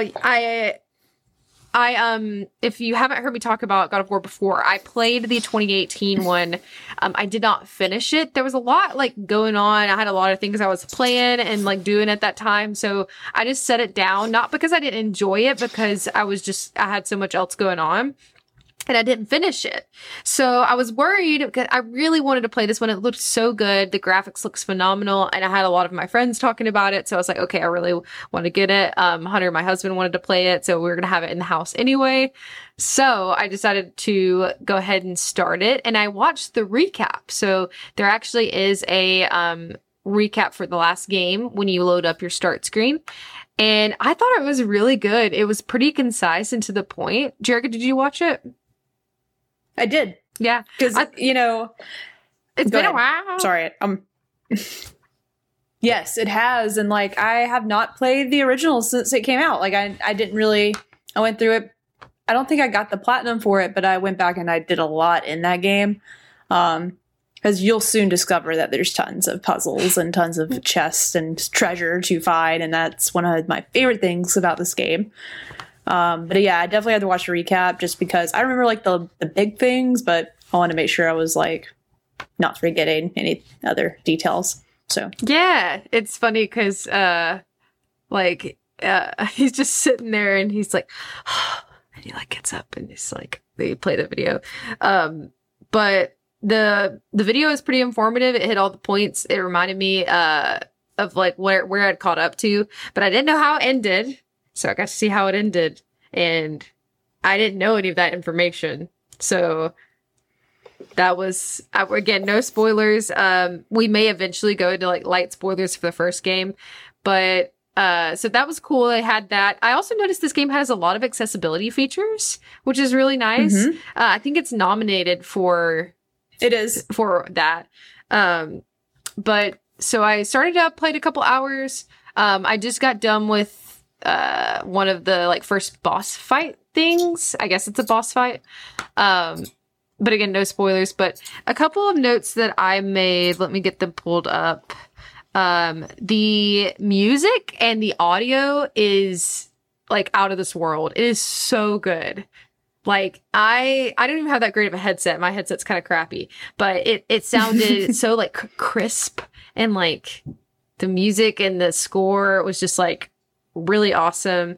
I if you haven't heard me talk about God of War before, I played the 2018 one. I did not finish it. There was a lot like going on. I had a lot of things I was playing and like doing at that time. So I just set it down, not because I didn't enjoy it, because I had so much else going on. And I didn't finish it. So I was worried because I really wanted to play this one. It looked so good. The graphics looks phenomenal. And I had a lot of my friends talking about it. So I was like, okay, I really want to get it. Hunter, my husband, wanted to play it. So we were going to have it in the house anyway. So I decided to go ahead and start it. And I watched the recap. So there actually is a recap for the last game when you load up your start screen. And I thought it was really good. It was pretty concise and to the point. Jerica, did you watch it? I did. Yeah. Because, it's been a while. Sorry. Yes, it has. And, like, I have not played the original since it came out. Like, I didn't really, I went through it. I don't think I got the platinum for it, but I went back and I did a lot in that game. Because you'll soon discover that there's tons of puzzles and tons of chests and treasure to find. And that's one of my favorite things about this game. But yeah, I definitely had to watch a recap just because I remember like the big things, but I want to make sure I was like not forgetting any other details. So yeah, it's funny because he's just sitting there and he's like, and he like gets up and he's like, they play the video. But the video is pretty informative. It hit all the points. It reminded me of like where I'd caught up to, but I didn't know how it ended. So I got to see how it ended, and I didn't know any of that information. So that was, again, no spoilers. We may eventually go into like light spoilers for the first game, but so that was cool. I had that. I also noticed this game has a lot of accessibility features, which is really nice. Mm-hmm. I think it's nominated for... It is. For that. But so I started up, played a couple hours. I just got done with one of the like first boss fight things. I guess it's a boss fight. But again, no spoilers. But a couple of notes that I made. Let me get them pulled up. The music and the audio is like out of this world. It is so good. Like I don't even have that great of a headset. My headset's kind of crappy, but it sounded so like crisp, and like the music and the score was just like really awesome.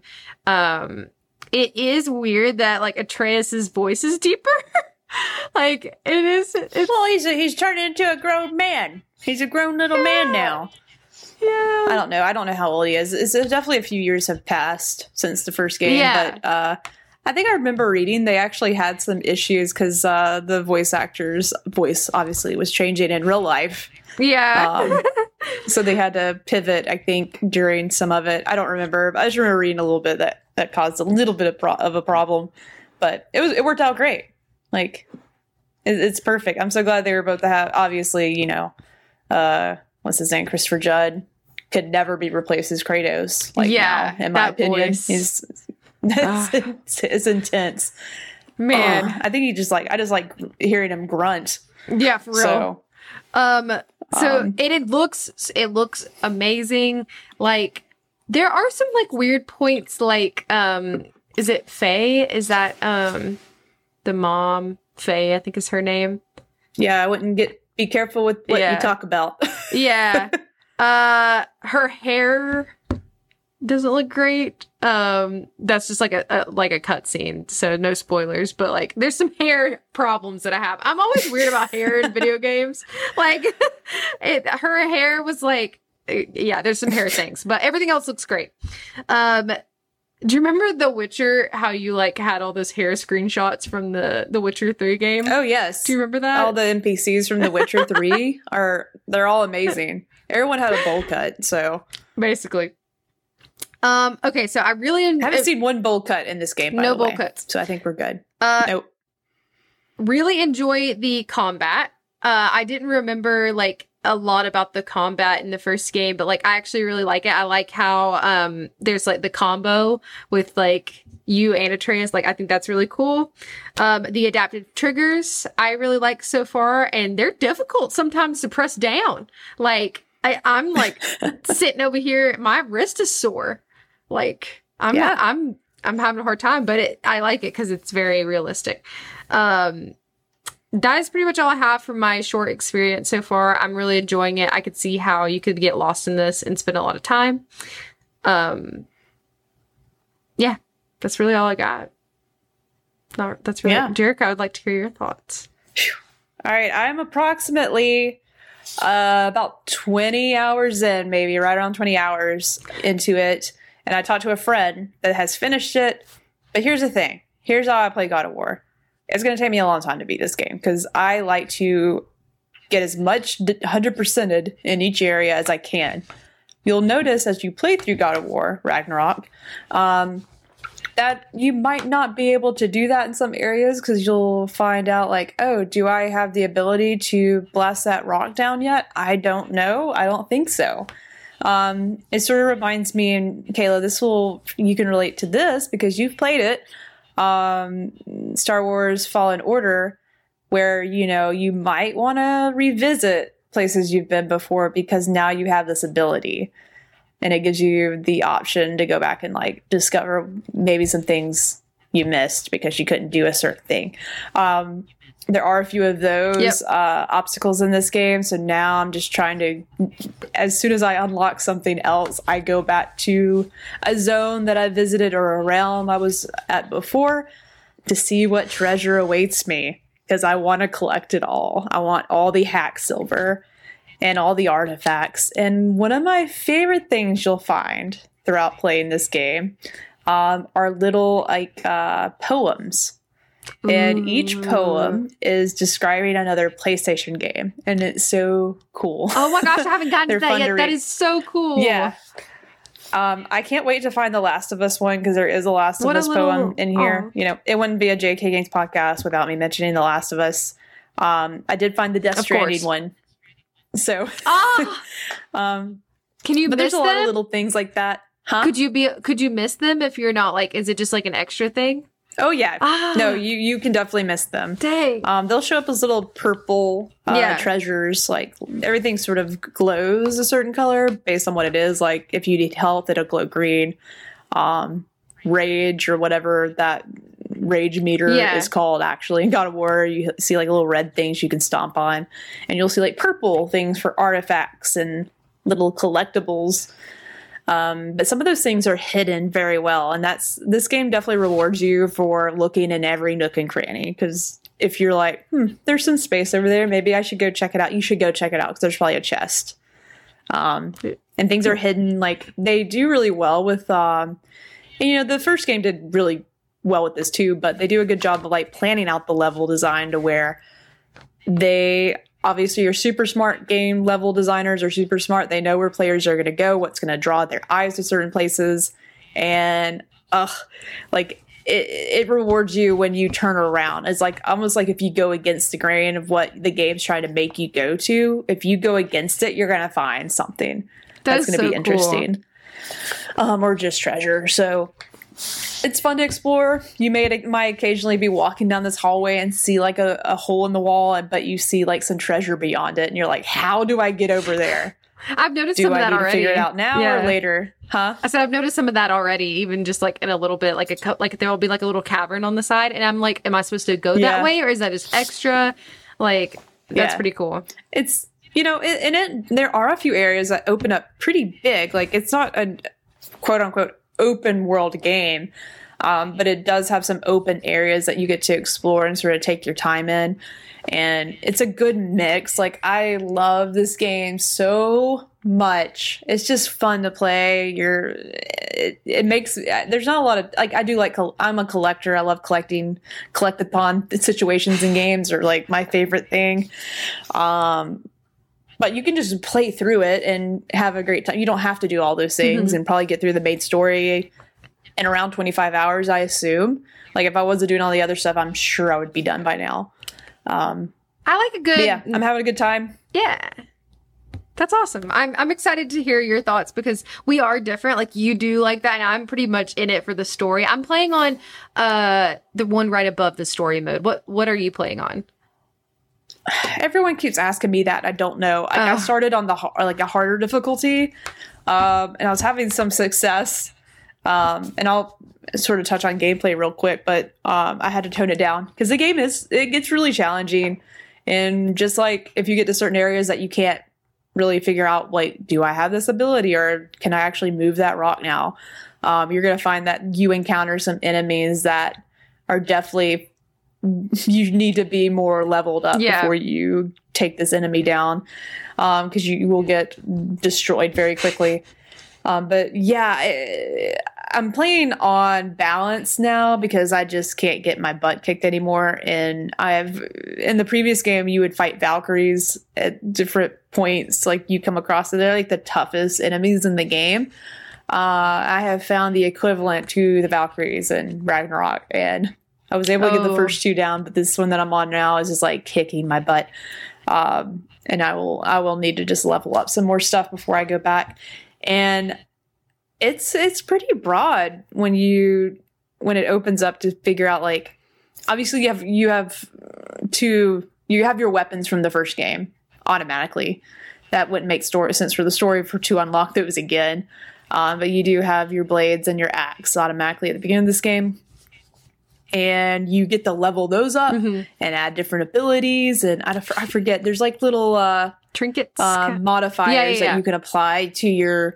It is weird that like Atreus's voice is deeper. Like it is. Well, he's turned into a grown man. He's a grown little man now. Yeah. I don't know how old he is. It's definitely a few years have passed since the first game. Yeah. But I think I remember reading they actually had some issues because the voice actor's voice obviously was changing in real life. Yeah. So they had to pivot, I think, during some of it. I don't remember. I just remember reading a little bit that caused a little bit of a problem. But it worked out great. Like, it's perfect. I'm so glad they were both to have, obviously, what's his name? Christopher Judd could never be replaced as Kratos. Like, yeah, now, in my opinion. Voice. It's intense. Man. I think I just like hearing him grunt. Yeah, for real. So it looks amazing. Like there are some like weird points like is it Faye? Is that the mom? Faye, I think is her name. Yeah, I wouldn't be careful with what you talk about. Yeah. Her hair doesn't look great. That's just like a cut scene, so no spoilers, but like there's some hair problems that I have. I'm always weird about hair in video games. Like her hair was like, yeah, there's some hair things, but everything else looks great. Do you remember The Witcher, how you like had all those hair screenshots from the Witcher 3 game? Oh yes. Do you remember that? All the NPCs from The Witcher 3 they're all amazing. Everyone had a bowl cut, so basically. Okay, so I haven't seen one bowl cut in this game. By no the way, bowl cuts, so I think we're good. Nope. Really enjoy the combat. I didn't remember like a lot about the combat in the first game, but like I actually really like it. I like how there's like the combo with like you and Atreus. Like I think that's really cool. The adaptive triggers I really like so far, and they're difficult sometimes to press down. Like I'm like sitting over here, my wrist is sore. Like I'm having a hard time, but I like it because it's very realistic. That is pretty much all I have from my short experience so far. I'm really enjoying it. I could see how you could get lost in this and spend a lot of time. Yeah, that's really all I got. No, that's really Jarek, I would like to hear your thoughts. All right, I'm approximately about 20 hours in, maybe right around 20 hours into it. And I talked to a friend that has finished it. But here's the thing. Here's how I play God of War. It's going to take me a long time to beat this game because I like to get as much 100%ed in each area as I can. You'll notice as you play through God of War Ragnarok that you might not be able to do that in some areas because you'll find out like, oh, do I have the ability to blast that rock down yet? I don't know. I don't think so. It sort of reminds me, and Kayla, you can relate to this because you've played it. Star Wars Fallen Order, where, you know, you might want to revisit places you've been before because now you have this ability and it gives you the option to go back and like discover maybe some things you missed because you couldn't do a certain thing. There are a few of those obstacles in this game. So now I'm just trying to, as soon as I unlock something else, I go back to a zone that I visited or a realm I was at before to see what treasure awaits me. Because I want to collect it all. I want all the hack silver and all the artifacts. And one of my favorite things you'll find throughout playing this game are little like poems. And each poem is describing another PlayStation game. And it's so cool. Oh my gosh, I haven't gotten to that yet. That is so cool. Yeah. I can't wait to find the Last of Us one because there is a Last of Us poem in here. You know, it wouldn't be a JK Games podcast without me mentioning the Last of Us. I did find the Death Stranding one. So, can you? But miss there's a lot of little things like that. Huh? Could you miss them if you're not like? Is it just like an extra thing? Oh yeah, no, you can definitely miss them. Dang, they'll show up as little purple treasures. Like everything sort of glows a certain color based on what it is. Like if you need health, it'll glow green. Rage or whatever that rage meter is called. Actually, in God of War, you see like little red things you can stomp on, and you'll see like purple things for artifacts and little collectibles. But some of those things are hidden very well. And this game definitely rewards you for looking in every nook and cranny. Because if you're like, there's some space over there, maybe I should go check it out. You should go check it out because there's probably a chest. And things are hidden. Like they do really well with, and, you know, the first game did really well with this too, but they do a good job of like planning out the level design to where they obviously, your super smart game level designers are super smart. They know where players are going to go, what's going to draw their eyes to certain places. And, like, it rewards you when you turn around. It's like almost like if you go against the grain of what the game's trying to make you go to. If you go against it, you're going to find something that's going to be interesting. Or just treasure. So it's fun to explore. You might occasionally be walking down this hallway and see like a hole in the wall, but you see like some treasure beyond it, and you're like, "How do I get over there?" I've noticed some of that already. Do I need to figure it out now or later? Huh? I said I've noticed some of that already, even just like in a little bit, like there will be like a little cavern on the side, and I'm like, "Am I supposed to go that way, or is that just extra?" Like that's pretty cool. It's there are a few areas that open up pretty big. Like it's not a quote unquote open world game, but it does have some open areas that you get to explore and sort of take your time in, and it's a good mix. Like I love this game so much. It's just fun to play. It makes there's not a lot of like I do like I'm a collector. I love collectathon situations in games are like my favorite thing. But you can just play through it and have a great time. You don't have to do all those things and probably get through the main story in around 25 hours, I assume. Like if I wasn't doing all the other stuff, I'm sure I would be done by now. I like a good... Yeah, I'm having a good time. Yeah. That's awesome. I'm excited to hear your thoughts because we are different. Like you do like that, and I'm pretty much in it for the story. I'm playing on the one right above the story mode. What are you playing on? Everyone keeps asking me that. I don't know. I started on a harder difficulty, and I was having some success. And I'll sort of touch on gameplay real quick, but I had to tone it down because the game it gets really challenging, and just like if you get to certain areas that you can't really figure out, like, do I have this ability or can I actually move that rock now? You're going to find that you encounter some enemies that are definitely, you need to be more leveled up before you take this enemy down, because you will get destroyed very quickly. But yeah, I'm playing on balance now because I just can't get my butt kicked anymore. And in the previous game, you would fight Valkyries at different points. Like you come across, they're like the toughest enemies in the game. I have found the equivalent to the Valkyries in Ragnarok, and I was able to get the first two down, but this one that I'm on now is just like kicking my butt. And I will need to just level up some more stuff before I go back. And it's pretty broad when it opens up to figure out, like, obviously you have your weapons from the first game automatically. That wouldn't make sense for the story to unlock those again. But you do have your blades and your axe automatically at the beginning of this game. And you get to level those up and add different abilities. And I forget, there's like little trinkets, modifiers that you can apply to your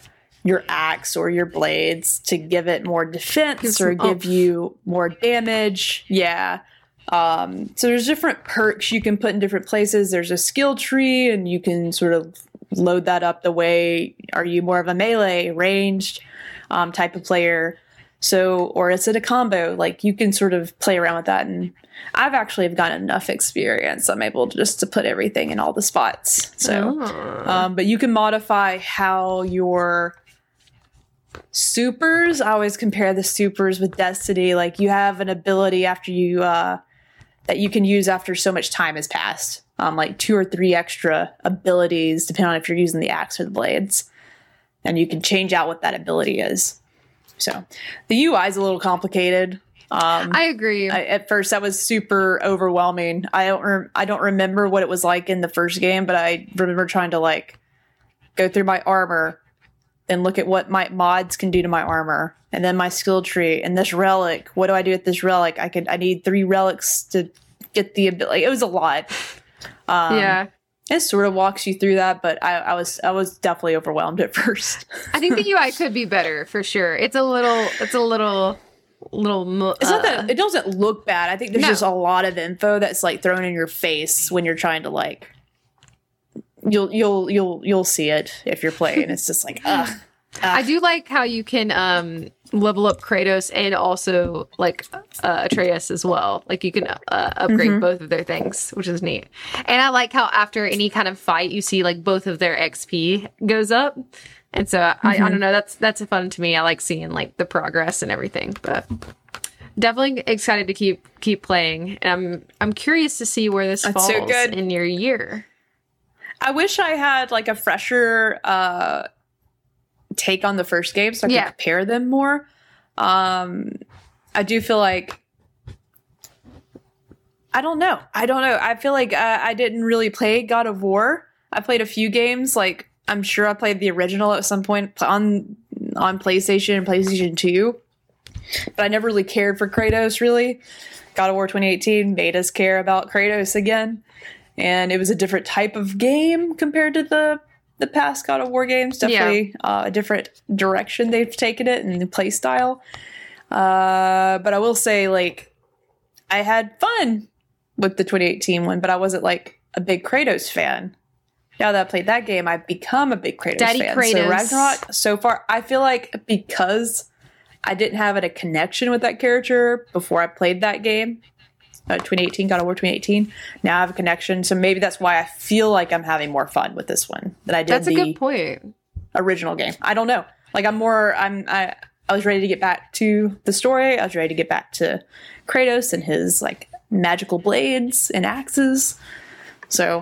axe or your blades to give it more defense or give you more damage. Yeah. So there's different perks you can put in different places. There's a skill tree, and you can sort of load that up the way. Are you more of a melee, ranged type of player? So, or is it a combo? Like, you can sort of play around with that. And I've actually gotten enough experience. I'm able to put everything in all the spots. So, but you can modify how your supers, I always compare the supers with Destiny. Like, you have an ability after you, that you can use after so much time has passed. Like 2 or 3 extra abilities, depending on if you're using the axe or the blades. And you can change out what that ability is. So the UI is a little complicated. I agree. At first, that was super overwhelming. I don't remember what it was like in the first game, but I remember trying to like go through my armor and look at what my mods can do to my armor, and then my skill tree and this relic. What do I do with this relic? I need 3 relics to get the ability. It was a lot. It sort of walks you through that, but I was definitely overwhelmed at first. I think the UI could be better for sure. It's a little. It's not that it doesn't look bad. I think there's just a lot of info that's like thrown in your face when you're trying to like. You'll see it if you're playing. It's just like ugh. I do like how you can level up Kratos and also like Atreus as well. Like you can upgrade both of their things, which is neat. And I like how after any kind of fight, you see like both of their XP goes up. And so I don't know, that's fun to me. I like seeing like the progress and everything. But definitely excited to keep playing. And I'm curious to see where this falls in your year. I wish I had like a fresher take on the first game so I could compare them more. I do feel like I don't know. I feel like I didn't really play God of War. I played a few games. Like, I'm sure I played the original at some point on PlayStation and PlayStation 2. But I never really cared for Kratos, really. God of War 2018 made us care about Kratos again. And it was a different type of game compared to the past God of War games. Definitely a different direction they've taken it and the play style. But I will say, like, I had fun with the 2018 one, but I wasn't, like, a big Kratos fan. Now that I played that game, I've become a big Kratos fan. Kratos. So Ragnarok, so far, I feel like because I didn't have a connection with that character before I played that game, 2018, God of War 2018. Now I have a connection, so maybe that's why I feel like I'm having more fun with this one than I did. That's a good point. Original game. I don't know. Like I was ready to get back to the story. I was ready to get back to Kratos and his like magical blades and axes. So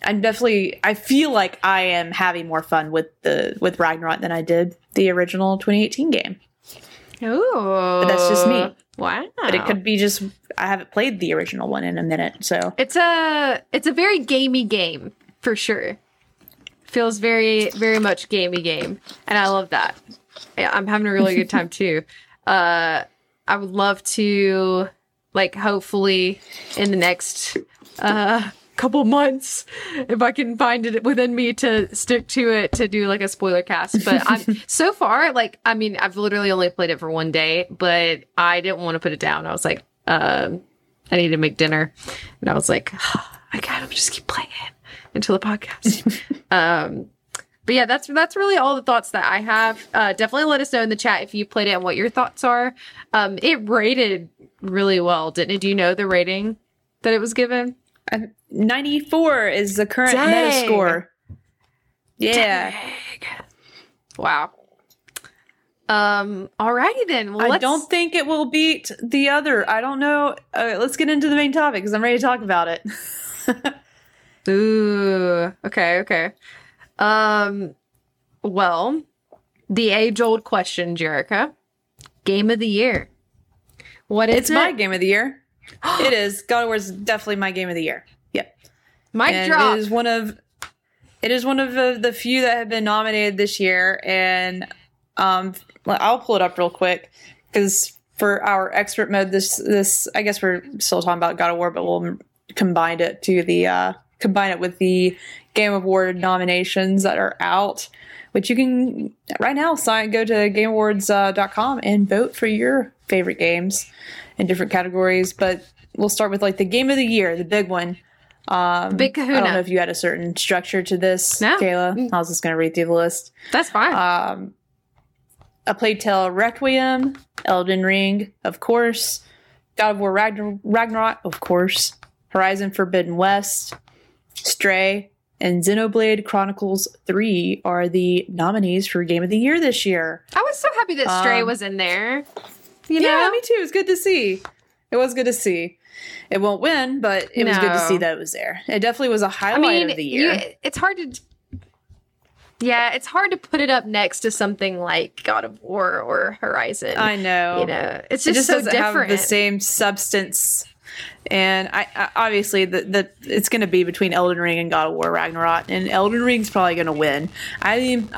I feel like I am having more fun with Ragnarok than I did the original 2018 game. Ooh. But that's just me. Wow. But it could be just I haven't played the original one in a minute, so it's a very gamey game for sure. Feels very, very much gamey game, and I love that. Yeah, I'm having a really good time too. I would love to, like, hopefully in the next couple months, if I can find it within me to stick to it, to do like a spoiler cast. But I'm so far, like, I mean, I've literally only played it for one day, but I didn't want to put it down. I was like, I need to make dinner, and I was like, I gotta just keep playing it until the podcast. But yeah, that's really all the thoughts that I have. Definitely let us know in the chat if you played it and what your thoughts are. It rated really well, didn't it? Do you know the rating that it was given? 94 is the current Metascore. Yeah. Dang. Wow. Alrighty then. Well, I don't think it will beat the other. I don't know. Let's get into the main topic because I'm ready to talk about it. Ooh. Okay. Well, the age-old question, Jerica. Game of the year. What is it? It's my game of the year. It is. God of War is definitely my game of the year. Yep. Mic drop. It is one of the few that have been nominated this year, and I'll pull it up real quick because for our expert mode, this I guess we're still talking about God of War, but we'll combine it with the Game Award nominations that are out, which you can right now go to GameAwards.com and vote for your favorite games in different categories. But we'll start with like the Game of the Year, the big one. Big kahuna. I don't know if you had a certain structure to this, no. Kayla. I was just going to read through the list. That's fine. A Plague Tale Requiem, Elden Ring, of course, God of War Ragnarok, of course, Horizon Forbidden West, Stray, and Xenoblade Chronicles 3 are the nominees for Game of the Year this year. I was so happy that Stray was in there. You know? Yeah, me too. It was good to see. It was good to see. It won't win, but it was good to see that it was there. It definitely was a highlight of the year. It's hard to put it up next to something like God of War or Horizon. I know. You know, it's just so doesn't different. have the same substance. And I obviously it's going to be between Elden Ring and God of War Ragnarok, and Elden Ring's probably going to win. I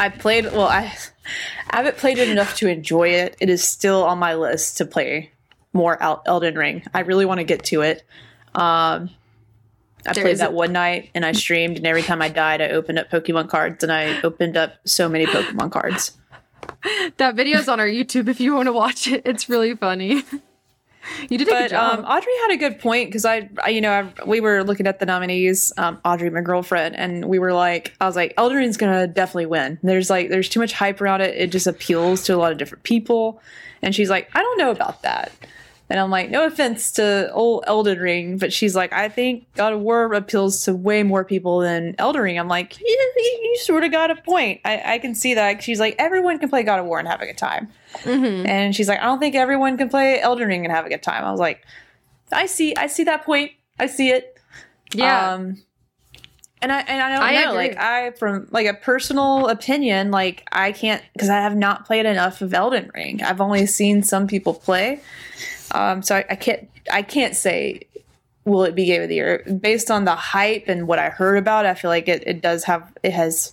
haven't played it enough to enjoy it. It is still on my list to play more Elden Ring. I really want to get to it. I played that one night and I streamed, and every time I died, I opened up Pokemon cards, and I opened up so many Pokemon cards. That video's on our YouTube if you want to watch it. It's really funny. You did a good job. Audrey had a good point because we were looking at the nominees, Audrey, my girlfriend, and I was like, Elden Ring's gonna definitely win. There's too much hype around it. It just appeals to a lot of different people. And she's like, I don't know about that. And I'm like, no offense to old Elden Ring, but she's like, I think God of War appeals to way more people than Elden Ring. I'm like, yeah, you sort of got a point. I can see that. She's like, everyone can play God of War and have a good time. Mm-hmm. And she's like, I don't think everyone can play Elden Ring and have a good time. I was like, I see that point. I see it. Yeah. And I don't know, agree. From a personal opinion, I can't, because I have not played enough of Elden Ring. I've only seen some people play. So I can't say, will it be Game of the Year? Based on the hype and what I heard about it, I feel like it has,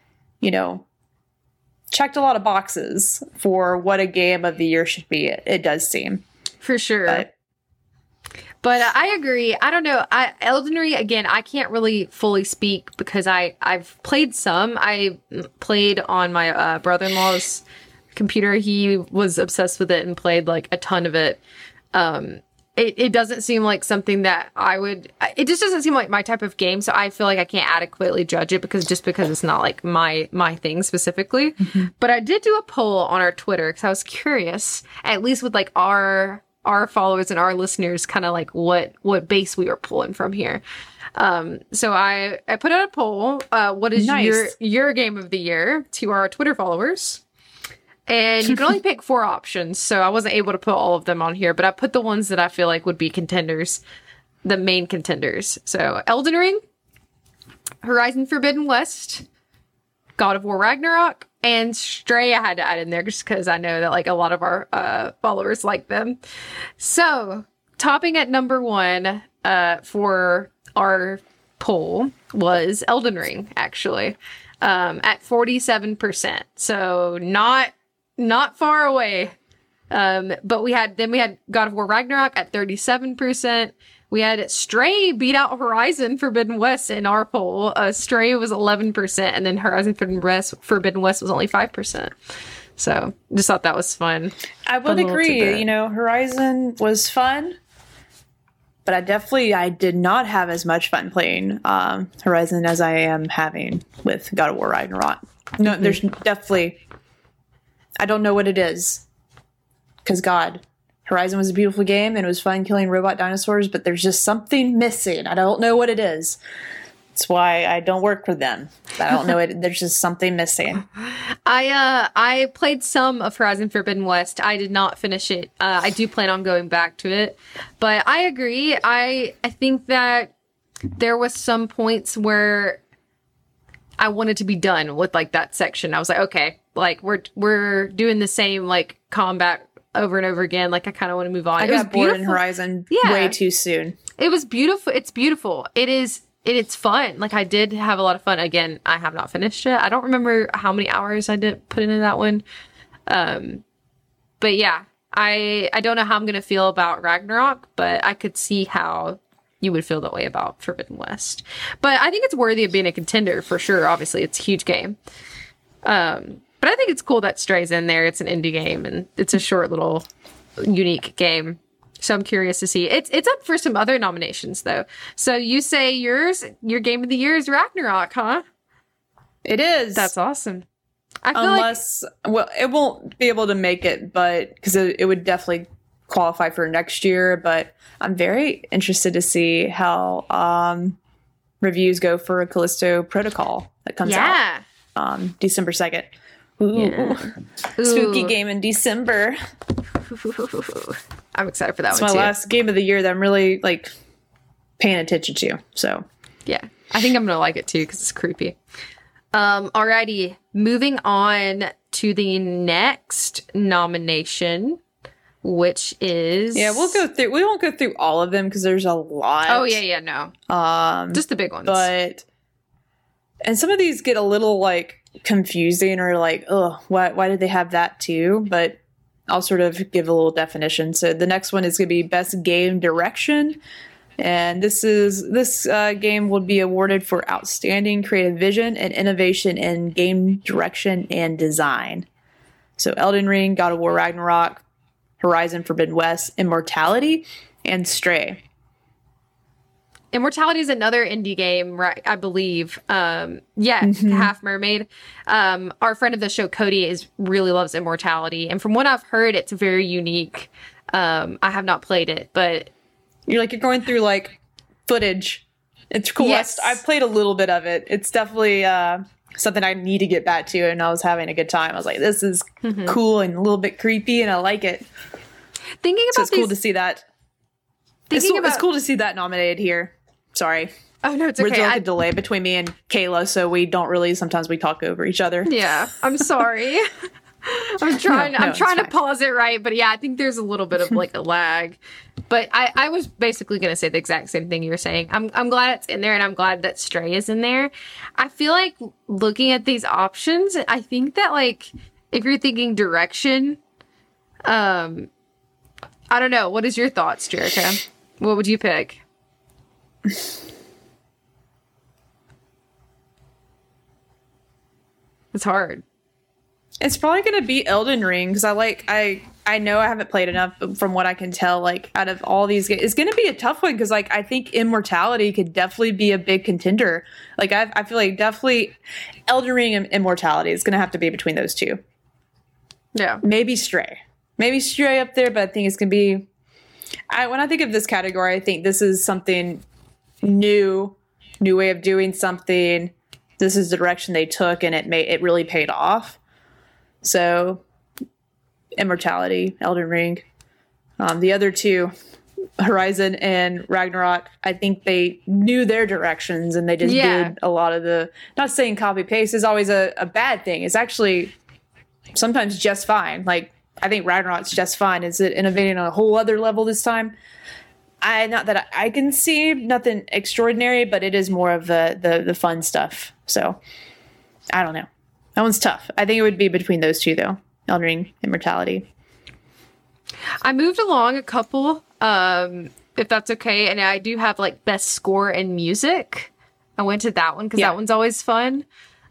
checked a lot of boxes for what a Game of the Year should be. It does seem. For sure. But I agree. I don't know. Elden Ring, again, I can't really fully speak because I've played some. I played on my brother-in-law's computer. He was obsessed with it and played a ton of it. It doesn't seem like something that it just doesn't seem like my type of game. So I feel like I can't adequately judge it because it's not my thing specifically. Mm-hmm. But I did do a poll on our Twitter because I was curious, at least with our followers and our listeners, kind of what base we were pulling from here. So I put out a poll. What is your game of the year to our Twitter followers? And you can only pick 4 options, so I wasn't able to put all of them on here, but I put the ones that I feel like would be contenders, the main contenders. So Elden Ring, Horizon Forbidden West, God of War Ragnarok, and Stray I had to add in there just because I know that like a lot of our followers like them. So, topping at number 1 for our poll was Elden Ring, actually, at 47%. So not far away. But we had God of War Ragnarok at 37%. We had Stray beat out Horizon Forbidden West in our poll. Stray was 11%, and then Horizon Forbidden West was only 5%. So just thought that was fun. I would agree. You know, Horizon was fun, but I did not have as much fun playing Horizon as I am having with God of War Ragnarok. No, there's definitely, I don't know what it is, because Horizon was a beautiful game and it was fun killing robot dinosaurs, but there's just something missing. I don't know what it is. That's why I don't work for them. I don't know it. There's just something missing. I played some of Horizon Forbidden West. I did not finish it. I do plan on going back to it, but I agree. I think that there was some points where I wanted to be done with like that section. I was like, okay, like we're doing the same like combat over and over again. Like I kind of want to move on. I got bored in Horizon way too soon. It was beautiful. It's beautiful. It's fun. Like I did have a lot of fun. Again, I have not finished it. I don't remember how many hours I did put into that one. But yeah, I don't know how I'm going to feel about Ragnarok, but I could see how you would feel that way about Forbidden West. But I think it's worthy of being a contender for sure. Obviously, it's a huge game. But I think it's cool that Stray's in there. It's an indie game, and it's a short little unique game. So I'm curious to see. It's up for some other nominations, though. So you say your game of the year is Ragnarok, huh? It is. That's awesome. Well, it won't be able to make it, but because it would definitely qualify for next year. But I'm very interested to see how reviews go for Callisto Protocol that comes out December 2nd. Ooh. Spooky game in December. I'm excited for that it's one too. It's my last game of the year that I'm really like paying attention to. So yeah, I think I'm gonna like it too because it's creepy. Alrighty, moving on to the next nomination, which is we won't go through all of them because there's a lot. Oh yeah, no. Just the big ones. And some of these get a little like confusing or like, oh, why did they have that too? But I'll sort of give a little definition. So the next one is going to be Best Game Direction. And this game will be awarded for outstanding creative vision and innovation in game direction and design. So Elden Ring, God of War Ragnarok, Horizon Forbidden West, Immortality, and Stray. Immortality is another indie game, right? I believe. Half Mermaid. Our friend of the show, Cody, really loves Immortality, and from what I've heard, it's very unique. I have not played it, but you're going through like footage. It's cool. Yes. I've played a little bit of it. It's definitely something I need to get back to, and I was having a good time. I was like, this is cool and a little bit creepy, and I like it. It's cool to see that. It's cool to see that nominated here. Sorry. Oh, no, it's okay. There's like a delay between me and Kayla, so sometimes we talk over each other. Yeah, I'm sorry. I'm trying to pause it right, but yeah, I think there's a little bit of like a lag. But I was basically going to say the exact same thing you were saying. I'm glad it's in there, and I'm glad that Stray is in there. I feel like looking at these options, I think that like if you're thinking direction, I don't know. What is your thoughts, Jerica? What would you pick? It's hard. It's probably going to be Elden Ring because I know I haven't played enough, but from what I can tell, like out of all these games, it's going to be a tough one because like I think Immortality could definitely be a big contender. Like I feel like definitely Elden Ring and Immortality is going to have to be between those two. Yeah, maybe Stray up there, but I think it's going to be. When I think of this category, I think this is something new way of doing something. This is the direction they took, and it really paid off. So, Immortality, Elden Ring. The other two, Horizon and Ragnarok, I think they knew their directions and they just did a lot of the, not saying copy paste is always a bad thing. It's actually sometimes just fine. Like, I think Ragnarok's just fine. Is it innovating on a whole other level this time? Not that I can see nothing extraordinary, but it is more of the fun stuff. So I don't know. That one's tough. I think it would be between those two though. Elden Ring, Immortality. I moved along a couple, if that's okay. And I do have like best score and music. I went to that one because that one's always fun.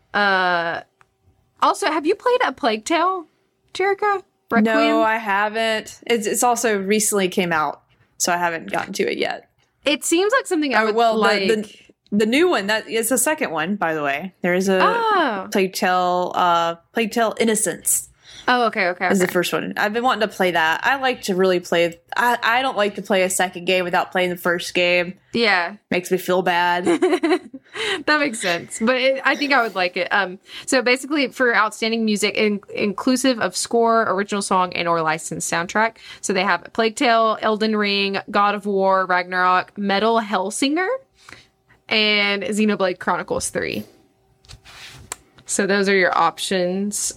Also, have you played A Plague Tale, Jerica? Requiem? No, I haven't. It's also recently came out, so I haven't gotten to it yet. It seems like something I would like. The new one, that is the second one, by the way. There is a Plague Tale Innocence. Oh, okay. Is the first one. I've been wanting to play that. I like to really play. I don't like to play a second game without playing the first game. Yeah. Makes me feel bad. That makes sense. But I think I would like it. So basically for outstanding music, inclusive of score, original song, and or licensed soundtrack. So they have Plague Tale, Elden Ring, God of War, Ragnarok, Metal Hellsinger, and Xenoblade Chronicles 3. So those are your options.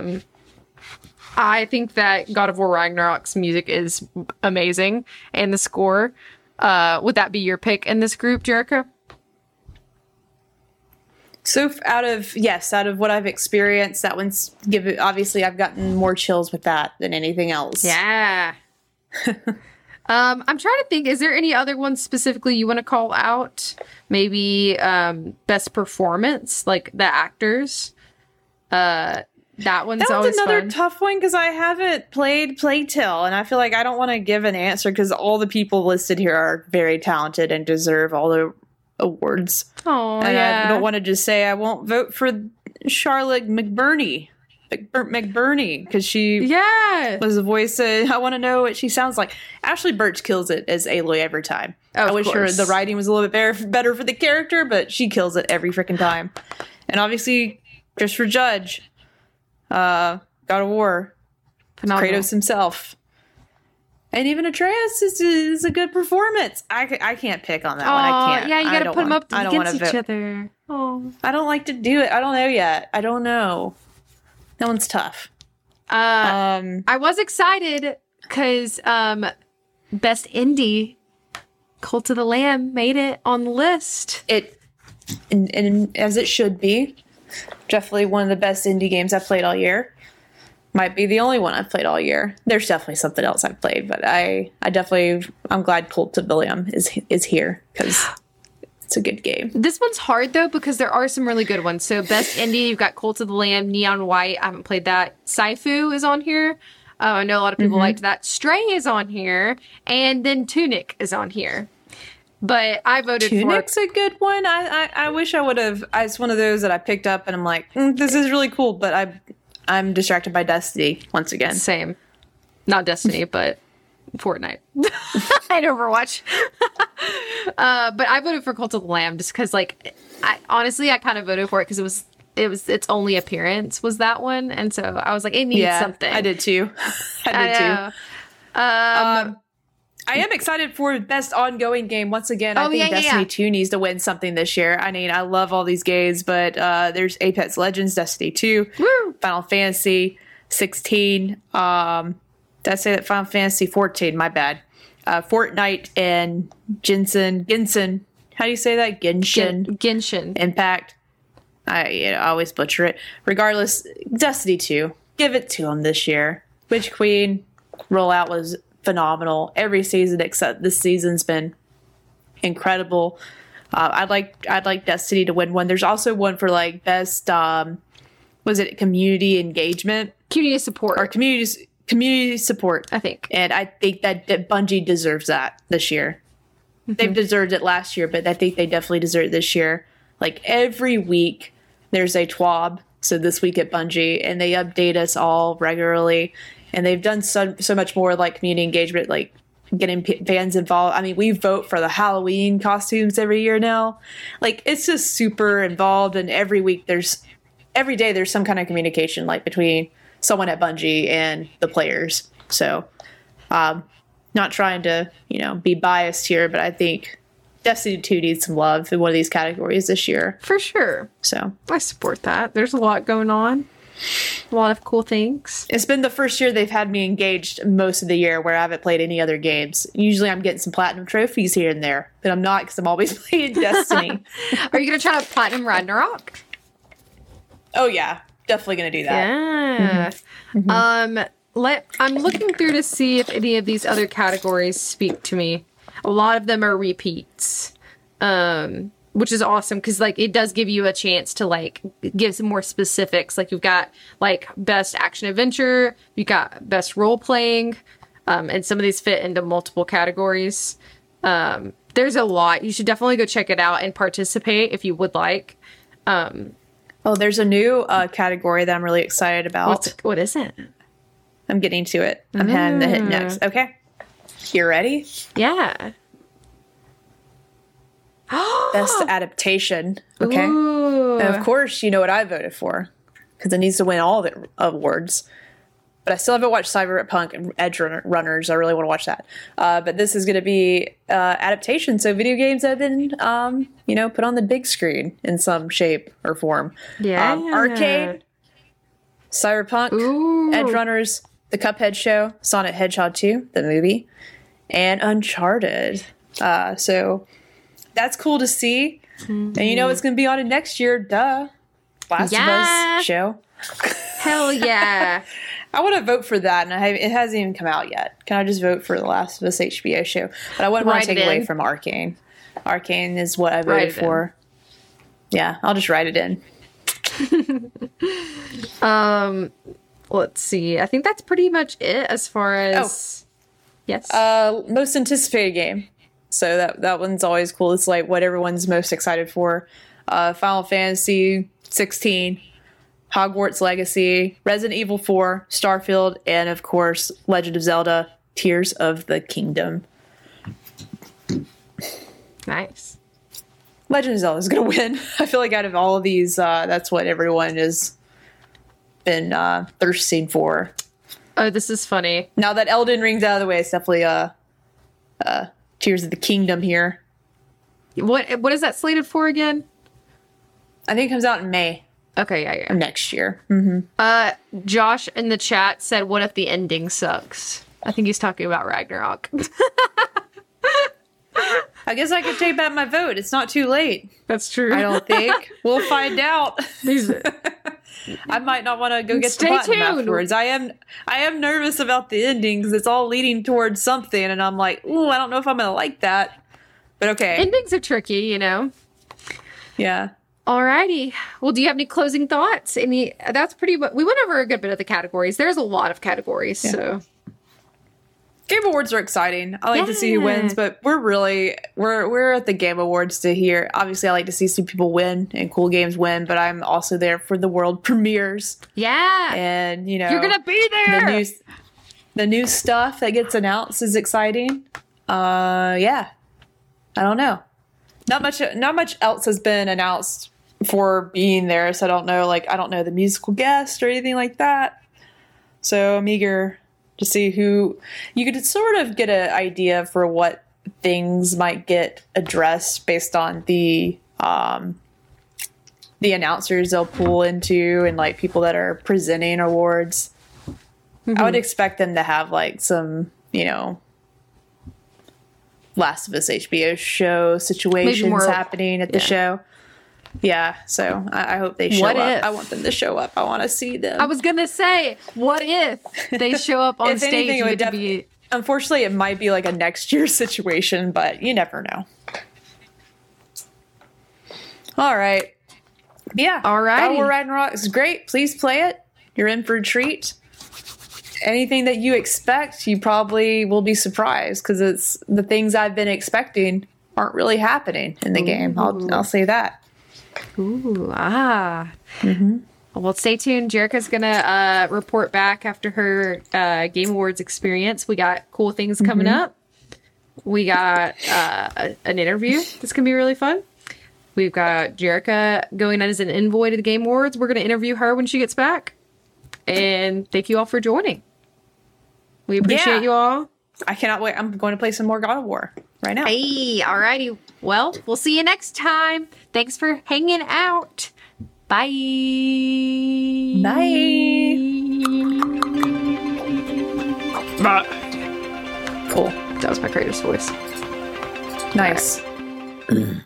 I think that God of War Ragnarok's music is amazing, and the score. Would that be your pick in this group, Jerica? So out of what I've experienced, that one's obviously I've gotten more chills with that than anything else. Yeah. I'm trying to think, is there any other ones specifically you want to call out? Maybe best performance, like the actors. That one's always another fun. Tough one because I haven't played Plague Tale, and I feel like I don't want to give an answer because all the people listed here are very talented and deserve all the awards. Oh, and yeah. I don't want to just say I won't vote for Charlotte McBurney because she was the voice. I want to know what she sounds like. Ashley Birch kills it as Aloy every time. I wish the writing was a little bit better for the character, but she kills it every freaking time. And obviously, Christopher Judge. God of War, phenomenal. Kratos himself, and even Atreus is a good performance. I can't pick on that one. I can't. Yeah, you gotta put them up against each other. Oh, I don't like to do it. I don't know yet. I don't know. That one's tough. I was excited because best indie, Cult of the Lamb, made it on the list. And as it should be. Definitely one of the best indie games I've played all year. Might be the only one I've played all year. There's definitely something else I've played, but I'm glad Cult of the Lamb is here because it's a good game. This one's hard though because there are some really good ones. So best indie, you've got Cult of the Lamb, Neon White. I haven't played that. Saifu is on here. I know a lot of people liked that. Stray is on here, and then Tunic is on here. But I voted Tunic's a good one. I wish I would have. It's one of those that I picked up and I'm like, this is really cool, but I'm distracted by Destiny once again. Same. Not Destiny, but Fortnite. And Overwatch. But I voted for Cult of the Lamb just because, like, I kind of voted for it because its only appearance was that one, and so I was like, it needs something. I did too. I did too. I am excited for best ongoing game. Once again, I think Destiny 2 needs to win something this year. I mean, I love all these games, but there's Apex Legends, Destiny 2, Final Fantasy 16. Did I say that? Final Fantasy 14, my bad. Fortnite and Genshin. How do you say that? Genshin. Impact. I always butcher it. Regardless, Destiny 2. Give it to them this year. Witch Queen rollout was phenomenal. Every season except this season's been incredible. I'd like Destiny to win one. There's also one for like best community engagement, community support, or community support, I think. And I think that Bungie deserves that this year. They've deserved it last year, but I think they definitely deserve it this year. Like every week there's a TWAB. So this week at Bungie, and they update us all regularly. And they've done so much more like community engagement, like getting fans involved. I mean, we vote for the Halloween costumes every year now. Like, it's just super involved. And every day there's some kind of communication, like between someone at Bungie and the players. So, not not trying to, be biased here, but I think Destiny 2 needs some love in one of these categories this year. For sure. So I support that. There's a lot going on. A lot of cool things. It's been the first year they've had me engaged most of the year where I haven't played any other games. Usually I'm getting some platinum trophies here and there, but I'm not because I'm always playing Destiny. Are you going to try to platinum Ragnarok? Oh, yeah. Definitely going to do that. Yeah. I'm looking through to see if any of these other categories speak to me. A lot of them are repeats. Which is awesome because it does give you a chance to give some more specifics. You've got best action adventure, you got best role playing, and some of these fit into multiple categories. There's a lot. You should definitely go check it out and participate if you would like. There's a new category that I'm really excited about. What is it? I'm getting to it. I'm having to hit next. Okay. You ready? Yeah. Best adaptation. Okay. Ooh. And of course, you know what I voted for because it needs to win all the awards. But I still haven't watched Cyberpunk and Edge Runners. I really want to watch that. But this is going to be adaptation. So video games have been, put on the big screen in some shape or form. Yeah. Arcade, Cyberpunk, Ooh. Edge Runners, The Cuphead Show, Sonic Hedgehog 2, the movie, and Uncharted. So that's cool to see. Mm-hmm. And you know it's going to be on it next year. Duh. Last of Us show. Hell yeah. I want to vote for that, and it hasn't even come out yet. Can I just vote for the Last of Us HBO show? But I wouldn't want to take away from Arcane. Arcane is what I voted for. Yeah, I'll just write it in. Let's see. I think that's pretty much it as far as... Yes. Most anticipated game. So that one's always cool. It's what everyone's most excited for. Final Fantasy 16, Hogwarts Legacy, Resident Evil 4, Starfield, and of course, Legend of Zelda, Tears of the Kingdom. Nice. Legend of Zelda is going to win. I feel like out of all of these, that's what everyone has been thirsting for. Oh, this is funny. Now that Elden Ring's out of the way, it's definitely Tears of the Kingdom here. What is that slated for again? I think it comes out in May. Okay, yeah. Next year. Mm-hmm. Josh in the chat said, what if the ending sucks? I think he's talking about Ragnarok. I guess I could take back my vote. It's not too late. That's true. I don't think. We'll find out. I might not want to go get the platinum afterwards. I am nervous about the ending because it's all leading towards something, and I'm like, ooh, I don't know if I'm going to like that. But okay. Endings are tricky, Yeah. Alrighty. Well, do you have any closing thoughts? That's pretty. We went over a good bit of the categories. There's a lot of categories, so. Game Awards are exciting. I like to see who wins, but we're at the Game Awards to hear. Obviously, I like to see some people win and cool games win, but I'm also there for the world premieres. Yeah. And, you're going to be there. The new stuff that gets announced is exciting. Yeah. I don't know. Not much else has been announced for being there, so I don't know. I don't know the musical guest or anything like that. So I'm eager to see who you could sort of get an idea for what things might get addressed based on the announcers they'll pull into and people that are presenting awards. Mm-hmm. I would expect them to have some, Last of Us HBO show situations happening at the show. Yeah, so I hope they show up. I want them to show up. I want to see them. I was going to say, what if they show up on stage? Anything, unfortunately, it might be a next year situation, but you never know. All right. Yeah. All right. God of War Ragnarok is great. Please play it. You're in for a treat. Anything that you expect, you probably will be surprised because it's the things I've been expecting aren't really happening in the game. I'll say that. Ooh, Mm-hmm. Well, stay tuned. Jerica's gonna report back after her Game Awards experience. We got cool things coming up. We got an interview that's gonna be really fun. We've got Jerica going as an envoy to the Game Awards. We're gonna interview her when she gets back. And thank you all for joining. We appreciate you all. I cannot wait. I'm going to play some more God of War right now. Hey, alrighty. Well, we'll see you next time. Thanks for hanging out. Bye. Bye. Cool. That was my Kratos voice. Nice.